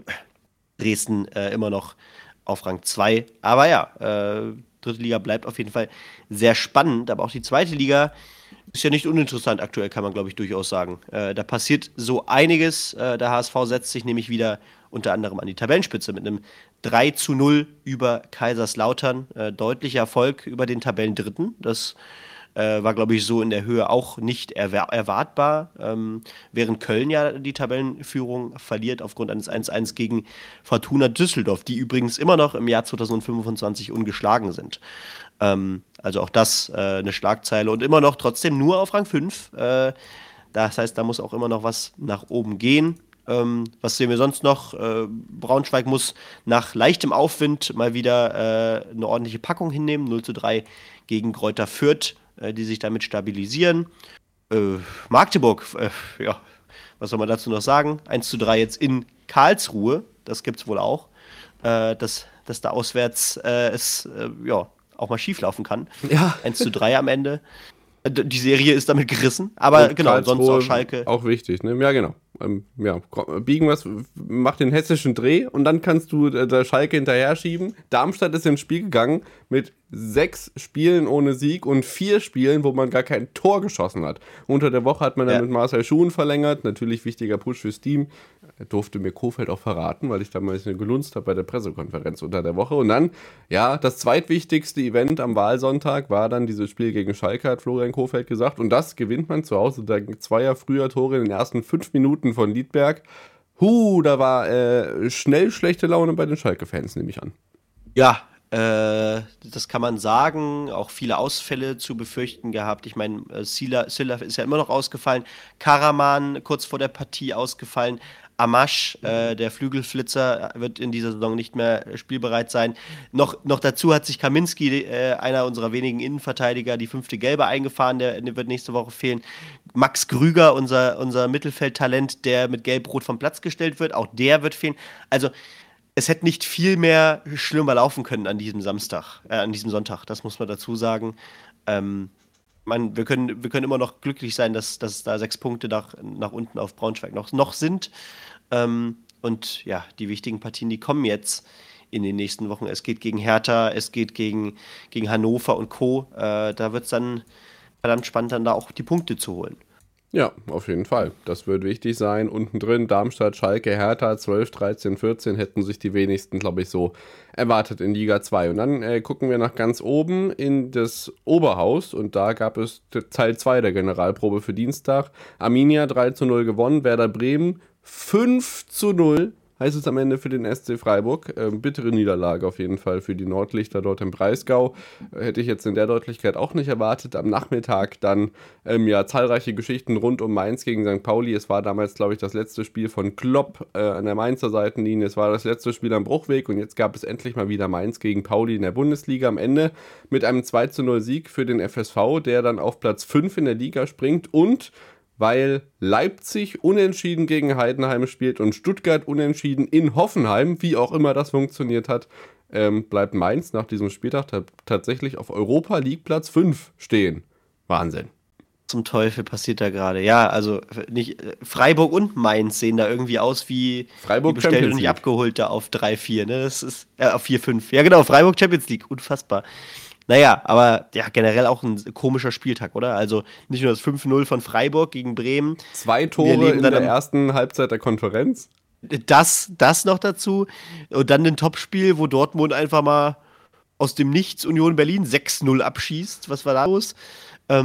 Dresden immer noch auf Rang 2. Aber ja, dritte Liga bleibt auf jeden Fall sehr spannend. Aber auch die zweite Liga ist ja nicht uninteressant aktuell, kann man, glaube ich, durchaus sagen. Da passiert so einiges. Der HSV setzt sich nämlich wieder unter anderem an die Tabellenspitze mit einem 3:0 über Kaiserslautern. Deutlicher Erfolg über den Tabellendritten. Das war, glaube ich, so in der Höhe auch nicht erwartbar. Während Köln ja die Tabellenführung verliert aufgrund eines 1:1 gegen Fortuna Düsseldorf, die übrigens immer noch im Jahr 2025 ungeschlagen sind. Also auch das eine Schlagzeile und immer noch trotzdem nur auf Rang 5. Das heißt, da muss auch immer noch was nach oben gehen. Was sehen wir sonst noch? Braunschweig muss nach leichtem Aufwind mal wieder eine ordentliche Packung hinnehmen. 0:3 gegen Greuther Fürth, die sich damit stabilisieren. Magdeburg, was soll man dazu noch sagen? 1:3 jetzt in Karlsruhe, das gibt's wohl auch. Dass da auswärts es auch mal schief laufen kann. Ja. 1:3 am Ende. Die Serie ist damit gerissen, aber genau, sonst auch Schalke. Auch wichtig, ne? Ja, genau. Biegen was, mach den hessischen Dreh und dann kannst du der Schalke hinterher schieben. Darmstadt ist ins Spiel gegangen mit 6 Spielen ohne Sieg und 4 Spielen, wo man gar kein Tor geschossen hat. Unter der Woche hat man dann mit Marcel Schuhen verlängert, natürlich wichtiger Push fürs Team. Durfte mir Kohfeldt auch verraten, weil ich da mal ein bisschen gelunzt habe bei der Pressekonferenz unter der Woche. Und dann, ja, das zweitwichtigste Event am Wahlsonntag war dann dieses Spiel gegen Schalke, hat Florian Kohfeldt gesagt. Und das gewinnt man zu Hause. Da 2 früher Tore in den ersten 5 Minuten von Liedberg. Da war schnell schlechte Laune bei den Schalke-Fans, nehme ich an. Ja, das kann man sagen. Auch viele Ausfälle zu befürchten gehabt. Ich meine, Silla ist ja immer noch ausgefallen. Karaman kurz vor der Partie ausgefallen. Amash, der Flügelflitzer, wird in dieser Saison nicht mehr spielbereit sein. Noch dazu hat sich Kaminski, einer unserer wenigen Innenverteidiger, die 5. Gelbe eingefahren, der wird nächste Woche fehlen. Max Grüger, unser Mittelfeldtalent, der mit Gelb-Rot vom Platz gestellt wird, auch der wird fehlen. Also es hätte nicht viel mehr schlimmer laufen können an diesem Sonntag, das muss man dazu sagen. Wir können immer noch glücklich sein, dass da 6 Punkte nach unten auf Braunschweig noch sind. Und ja, die wichtigen Partien, die kommen jetzt in den nächsten Wochen. Es geht gegen Hertha, es geht gegen Hannover und Co. Da wird es dann verdammt spannend, dann da auch die Punkte zu holen. Ja, auf jeden Fall. Das wird wichtig sein. Unten drin Darmstadt, Schalke, Hertha, 12, 13, 14 hätten sich die wenigsten, glaube ich, so erwartet in Liga 2. Und dann gucken wir nach ganz oben in das Oberhaus und da gab es Teil 2 der Generalprobe für Dienstag. Arminia 3:0 gewonnen, Werder Bremen 5:0. Heißt es am Ende für den SC Freiburg. Bittere Niederlage auf jeden Fall für die Nordlichter dort im Breisgau. Hätte ich jetzt in der Deutlichkeit auch nicht erwartet. Am Nachmittag dann zahlreiche Geschichten rund um Mainz gegen St. Pauli. Es war damals, glaube ich, das letzte Spiel von Klopp an der Mainzer Seitenlinie. Es war das letzte Spiel am Bruchweg und jetzt gab es endlich mal wieder Mainz gegen Pauli in der Bundesliga. Am Ende mit einem 2:0 Sieg für den FSV, der dann auf Platz 5 in der Liga springt und weil Leipzig unentschieden gegen Heidenheim spielt und Stuttgart unentschieden in Hoffenheim, wie auch immer das funktioniert hat, bleibt Mainz nach diesem Spieltag tatsächlich auf Europa League Platz 5 stehen. Wahnsinn. Zum Teufel passiert da gerade. Ja, also nicht Freiburg und Mainz sehen da irgendwie aus wie Freiburg bestellt und nicht abgeholt da auf 3-4, ne? Das ist auf 4-5. Ja, genau, Freiburg Champions League, unfassbar. Naja, aber ja, generell auch ein komischer Spieltag, oder? Also nicht nur das 5:0 von Freiburg gegen Bremen. 2 Tore in der ersten Halbzeit der Konferenz. Das noch dazu. Und dann ein Topspiel, wo Dortmund einfach mal aus dem Nichts Union Berlin 6:0 abschießt. Was war da los? Ja,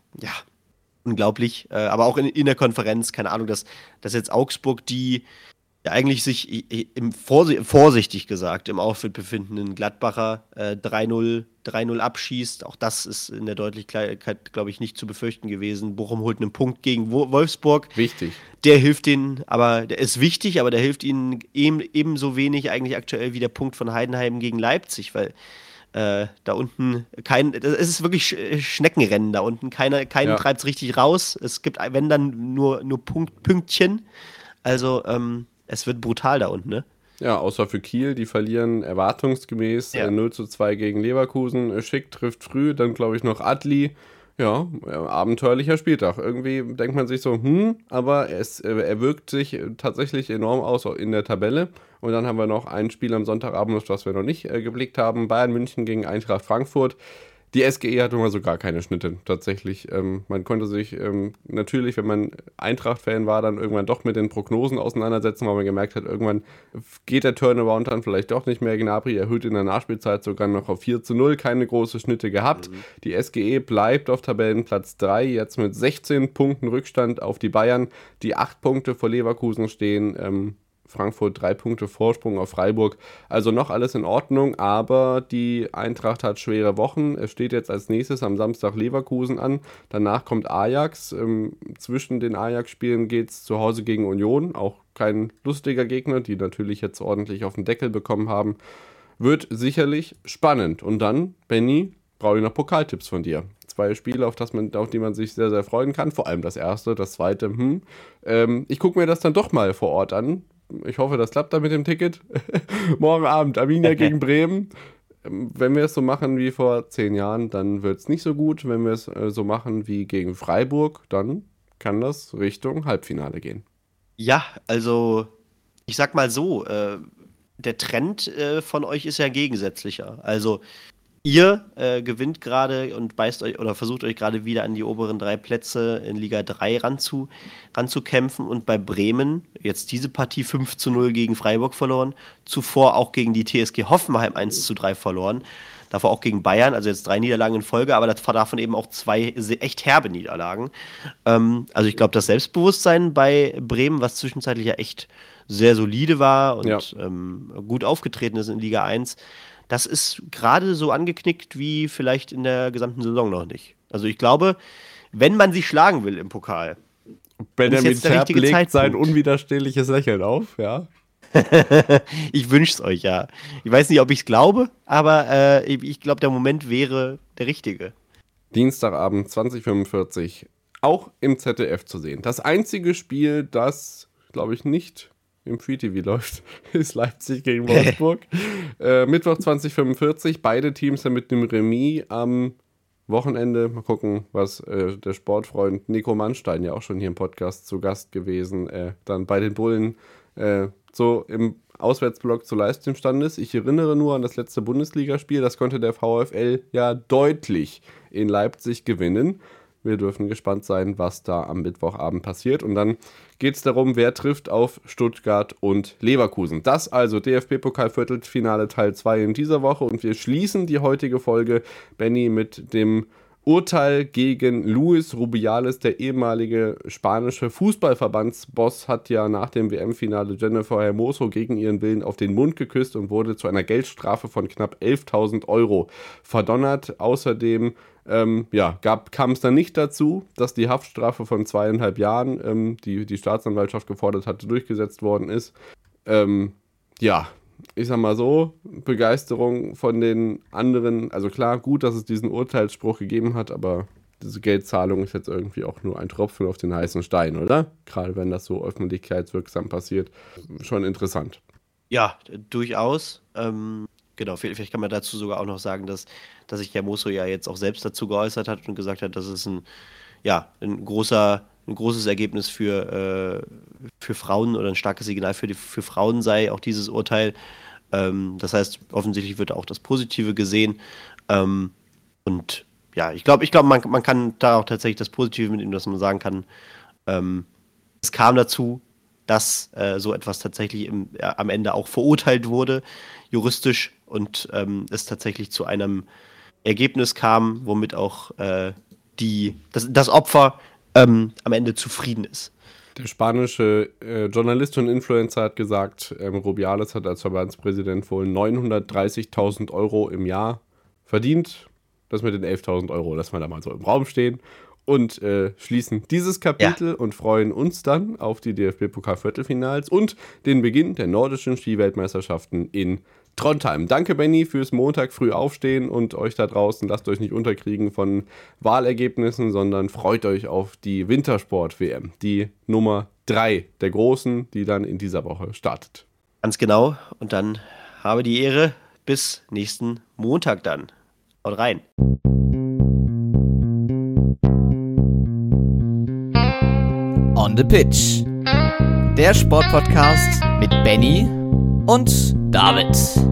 unglaublich. Aber auch in der Konferenz, keine Ahnung, dass jetzt Augsburg, die ja eigentlich sich vorsichtig gesagt im Aufwind befindenden Gladbacher 3:0 abschießt. Auch das ist in der Deutlichkeit, glaube ich, nicht zu befürchten gewesen. Bochum holt einen Punkt gegen Wolfsburg. Wichtig. Der hilft ihnen, der ist wichtig, aber der hilft ihnen ebenso wenig eigentlich aktuell wie der Punkt von Heidenheim gegen Leipzig, weil da unten es ist wirklich Schneckenrennen da unten. Keinen treibt es richtig raus. Es gibt, wenn dann, nur Pünktchen. Also, es wird brutal da unten, ne? Ja, außer für Kiel, die verlieren erwartungsgemäß 0:2 gegen Leverkusen. Schick trifft früh, dann glaube ich noch Adli. Ja, abenteuerlicher Spieltag. Irgendwie denkt man sich so, aber er wirkt sich tatsächlich enorm aus in der Tabelle. Und dann haben wir noch ein Spiel am Sonntagabend, das wir noch nicht geblickt haben. Bayern München gegen Eintracht Frankfurt. Die SGE hatte mal so gar keine Schnitte, tatsächlich. Man konnte sich natürlich, wenn man Eintracht-Fan war, dann irgendwann doch mit den Prognosen auseinandersetzen, weil man gemerkt hat, irgendwann geht der Turnaround dann vielleicht doch nicht mehr. Gnabry erhöht in der Nachspielzeit sogar noch auf 4:0, keine große Schnitte gehabt. Die SGE bleibt auf Tabellenplatz 3, jetzt mit 16 Punkten Rückstand auf die Bayern, die 8 Punkte vor Leverkusen stehen. Frankfurt 3 Punkte Vorsprung auf Freiburg. Also noch alles in Ordnung, aber die Eintracht hat schwere Wochen. Es steht jetzt als nächstes am Samstag Leverkusen an. Danach kommt Ajax. Zwischen den Ajax-Spielen geht es zu Hause gegen Union. Auch kein lustiger Gegner, die natürlich jetzt ordentlich auf den Deckel bekommen haben. Wird sicherlich spannend. Und dann, Benni, brauche ich noch Pokaltipps von dir. 2 Spiele, auf die man sich sehr, sehr freuen kann. Vor allem das erste, das zweite. Ich gucke mir das dann doch mal vor Ort an. Ich hoffe, das klappt dann mit dem Ticket. Morgen Abend, Arminia gegen Bremen. wenn wir es so machen wie vor 10 Jahren, dann wird es nicht so gut. Wenn wir es so machen wie gegen Freiburg, dann kann das Richtung Halbfinale gehen. Ja, also ich sag mal so, der Trend von euch ist ja gegensätzlicher. Also ihr gewinnt gerade und beißt euch oder versucht euch gerade wieder an die oberen 3 Plätze in Liga 3 ranzukämpfen und bei Bremen jetzt diese Partie 5-0 gegen Freiburg verloren, zuvor auch gegen die TSG Hoffenheim 1-3 verloren, davor auch gegen Bayern, also jetzt 3 Niederlagen in Folge, aber davon eben auch 2 echt herbe Niederlagen. Also ich glaube, das Selbstbewusstsein bei Bremen, was zwischenzeitlich ja echt sehr solide war und gut aufgetreten ist in Liga 1, das ist gerade so angeknickt wie vielleicht in der gesamten Saison noch nicht. Also ich glaube, wenn man sie schlagen will im Pokal, Benjamin Scherb legt sein unwiderstehliches Lächeln auf, ja. Ich wünsche es euch, ja. Ich weiß nicht, ob ich es glaube, aber ich glaube, der Moment wäre der richtige. Dienstagabend 20:45, auch im ZDF zu sehen. Das einzige Spiel, das, glaube ich, nicht im Free TV läuft, ist Leipzig gegen Wolfsburg. Mittwoch 20:45, beide Teams dann mit dem Remis am Wochenende. Mal gucken, was der Sportfreund Nico Mannstein, ja auch schon hier im Podcast zu Gast gewesen, dann bei den Bullen so im Auswärtsblock zu leisten imstande ist. Ich erinnere nur an das letzte Bundesligaspiel, das konnte der VfL ja deutlich in Leipzig gewinnen. Wir dürfen gespannt sein, was da am Mittwochabend passiert. Und dann geht es darum, wer trifft auf Stuttgart und Leverkusen. Das also DFB-Pokal-Viertelfinale Teil 2 in dieser Woche. Und wir schließen die heutige Folge, Benny, mit dem Urteil gegen Luis Rubiales. Der ehemalige spanische Fußballverbandsboss hat ja nach dem WM-Finale Jennifer Hermoso gegen ihren Willen auf den Mund geküsst und wurde zu einer Geldstrafe von knapp 11.000 Euro verdonnert. Außerdem kam es dann nicht dazu, dass die Haftstrafe von 2,5 Jahren, die die Staatsanwaltschaft gefordert hatte, durchgesetzt worden ist. Ich sag mal so, Begeisterung von den anderen, also klar, gut, dass es diesen Urteilsspruch gegeben hat, aber diese Geldzahlung ist jetzt irgendwie auch nur ein Tropfen auf den heißen Stein, oder? Gerade wenn das so öffentlichkeitswirksam passiert. Schon interessant. Ja, durchaus. Genau, vielleicht kann man dazu sogar auch noch sagen, dass sich Hermoso ja jetzt auch selbst dazu geäußert hat und gesagt hat, dass es ein großes Ergebnis für Frauen oder ein starkes Signal für Frauen sei, auch dieses Urteil. Das heißt, offensichtlich wird auch das Positive gesehen. Und ja, ich glaube, man kann da auch tatsächlich das Positive mitnehmen, dass man sagen kann, es kam dazu, dass so etwas tatsächlich am Ende auch verurteilt wurde, juristisch, und es tatsächlich zu einem Ergebnis kam, womit auch das Opfer am Ende zufrieden ist. Der spanische Journalist und Influencer hat gesagt, Rubiales hat als Verbandspräsident wohl 930.000 Euro im Jahr verdient. Das mit den 11.000 Euro lassen wir da mal so im Raum stehen. Und schließen dieses Kapitel und freuen uns dann auf die DFB-Pokal-Viertelfinals und den Beginn der nordischen Skiweltmeisterschaften in Trondheim. Danke, Benny, fürs Montag früh aufstehen, und euch da draußen, lasst euch nicht unterkriegen von Wahlergebnissen, sondern freut euch auf die Wintersport-WM, die Nummer 3 der Großen, die dann in dieser Woche startet. Ganz genau, und dann habe die Ehre, bis nächsten Montag dann. Haut rein. On the Pitch. Der Sportpodcast mit Benny und David.